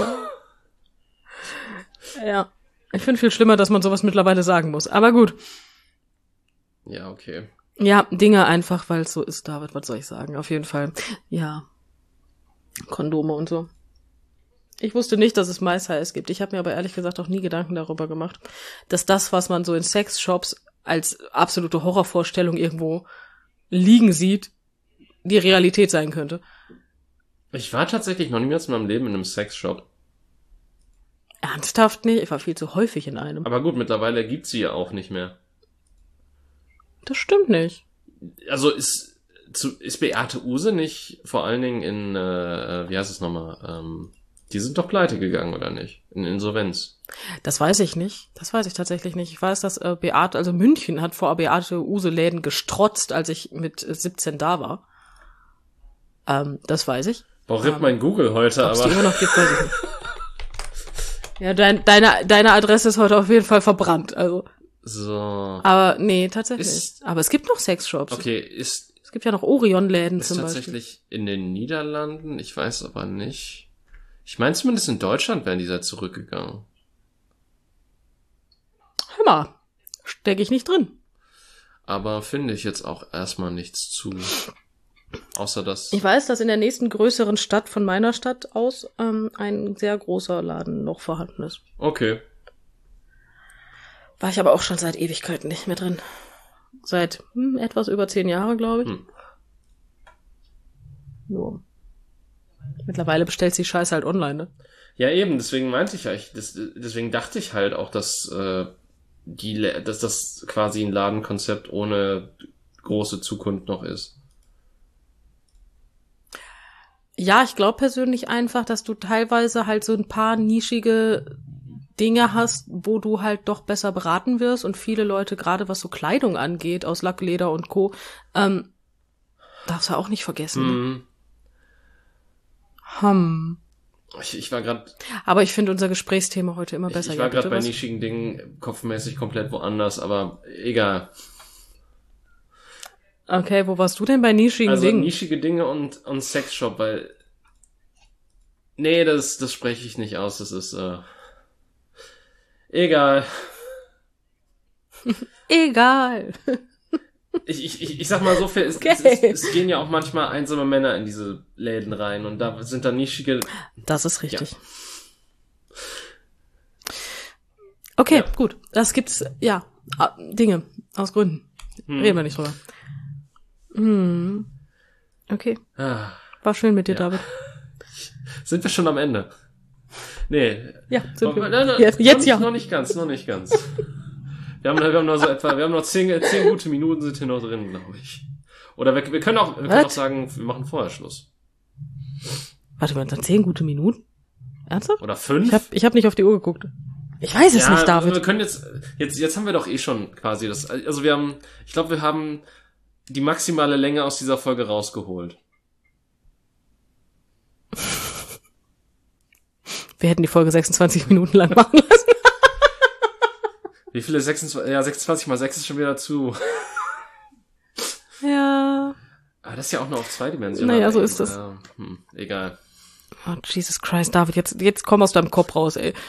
Ja. Ich finde viel schlimmer, dass man sowas mittlerweile sagen muss. Aber gut. Ja, okay. Ja, Dinge einfach, weil es so ist, David, was soll ich sagen? Auf jeden Fall. Ja. Kondome und so. Ich wusste nicht, dass es MySize gibt. Ich habe mir aber ehrlich gesagt auch nie Gedanken darüber gemacht, dass das, was man so in Sexshops als absolute Horrorvorstellung irgendwo liegen sieht, die Realität sein könnte. Ich war tatsächlich noch niemals in meinem Leben in einem Sexshop. Ernsthaft nicht? Ich war viel zu häufig in einem. Aber gut, mittlerweile gibt's sie ja auch nicht mehr. Das stimmt nicht. Also ist, zu, ist Beate Uhse nicht vor allen Dingen in, äh, wie heißt es nochmal, ähm, die sind doch pleite gegangen, oder nicht? In Insolvenz. Das weiß ich nicht. Das weiß ich tatsächlich nicht. Ich weiß, dass äh, Beate, also München hat vor Beate Uhse Läden gestrotzt, als ich mit siebzehn da war. Ähm, das weiß ich. Boah, rippt mein Google heute, Ob es die aber... immer noch gibt, weiß ich nicht. Ja, dein, deine, deine Adresse ist heute auf jeden Fall verbrannt, also. So. Aber nee, tatsächlich. Ist- Aber es gibt noch Sexshops. Okay, ist, Es gibt ja noch Orion-Läden ist zum Beispiel. tatsächlich in den Niederlanden, ich weiß aber nicht. Ich meine zumindest in Deutschland wären die da zurückgegangen. Hör mal, stecke ich nicht drin. Aber finde ich jetzt auch erstmal nichts zu. Außer dass... Ich weiß, dass in der nächsten größeren Stadt von meiner Stadt aus ähm, ein sehr großer Laden noch vorhanden ist. Okay. War ich aber auch schon seit Ewigkeiten nicht mehr drin. Seit hm, etwas über zehn Jahre, glaube ich. Hm. Nur. Mittlerweile bestellt sie Scheiße halt online, ne? Ja, eben, deswegen meinte ich ja, ich, das, deswegen dachte ich halt auch, dass, äh, die, Lä- dass das quasi ein Ladenkonzept ohne große Zukunft noch ist. Ja, ich glaube persönlich einfach, dass du teilweise halt so ein paar nischige Dinge hast, wo du halt doch besser beraten wirst und viele Leute, gerade was so Kleidung angeht, aus Lack, Leder und Co., ähm, Darfst du auch nicht vergessen. Mhm. Hm. Ich, ich war gerade. Aber ich finde unser Gesprächsthema heute immer Ich, besser. ich war Ja, gerade bitte, bei was? nischigen Dingen kopfmäßig komplett woanders, aber egal. Okay, wo warst du denn bei nischigen Also Dingen? nischige Dinge und, und Sexshop, weil. Nee, das, das spreche ich nicht aus, das ist, äh. Egal. Egal. Ich, ich, ich, ich sag mal so viel, es, Okay. es, es, es gehen ja auch manchmal einsame Männer in diese Läden rein und da sind dann nischige. Das ist richtig. Okay, Ja. gut. Das gibt's, ja, ah, Dinge, aus Gründen. Hm. Reden wir nicht drüber. Hm. Okay. Ah, War schön mit dir, Ja. David. sind wir schon am Ende? Nee. Ja, sind wir. Nein, nein, Jetzt, noch jetzt nicht, ja. Noch nicht ganz, noch nicht ganz. Wir haben, wir haben noch so etwa, wir haben noch zehn, zehn gute Minuten sind hier noch drin, glaube ich. Oder wir, wir können auch, wir können Was? auch sagen, wir machen vorher Schluss. Warte mal, dann zehn gute Minuten? Ernsthaft? Oder fünf? Ich hab, ich hab nicht auf die Uhr geguckt. Ich weiß es ja, nicht, David. wir können jetzt, jetzt, jetzt haben wir doch eh schon quasi das, also wir haben, ich glaube, wir haben die maximale Länge aus dieser Folge rausgeholt. Wir hätten die Folge sechsundzwanzig Minuten lang machen lassen. Wie viele sechsundzwanzig, ja, sechsundzwanzig mal sechs ist schon wieder zu. Ja. Aber das ist ja auch nur auf zweidimensional. Naja, so ist das. Ja, hm, egal. Oh, Jesus Christ, David, jetzt, jetzt komm aus deinem Kopf raus, ey.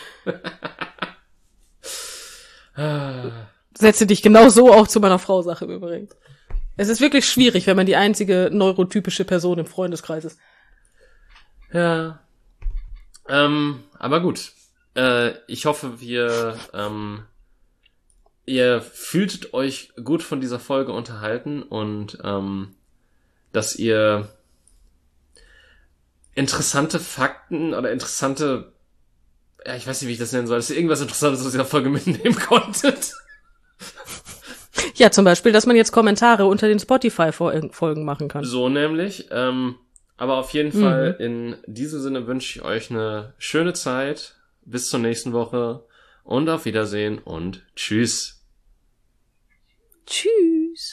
Setze dich genau so auch zu meiner Frau-Sache im Übrigen. Es ist wirklich schwierig, wenn man die einzige neurotypische Person im Freundeskreis ist. Ja. Ähm, aber gut. Äh, ich hoffe, wir, ähm, ihr fühltet euch gut von dieser Folge unterhalten und ähm, dass ihr interessante Fakten oder interessante, ja, ich weiß nicht, wie ich das nennen soll, dass ihr irgendwas Interessantes aus dieser Folge mitnehmen konntet. Ja, zum Beispiel, dass man jetzt Kommentare unter den Spotify-Folgen machen kann. So nämlich. Ähm, aber auf jeden Mhm. Fall in diesem Sinne wünsche ich euch eine schöne Zeit. Bis zur nächsten Woche und auf Wiedersehen und tschüss. Tschüss.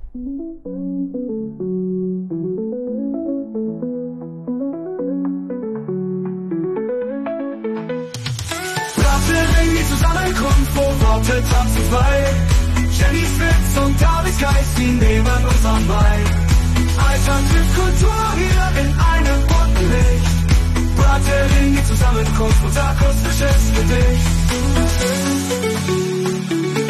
Brattering, die Zusammenkunft, wo Worte tanzen frei. Jennys Witz und Davids Geist, die nehmen uns an Bein. Alternativkultur hier in einem bunten Licht. Brattering, die Zusammenkunft, unser akustisches Gedicht.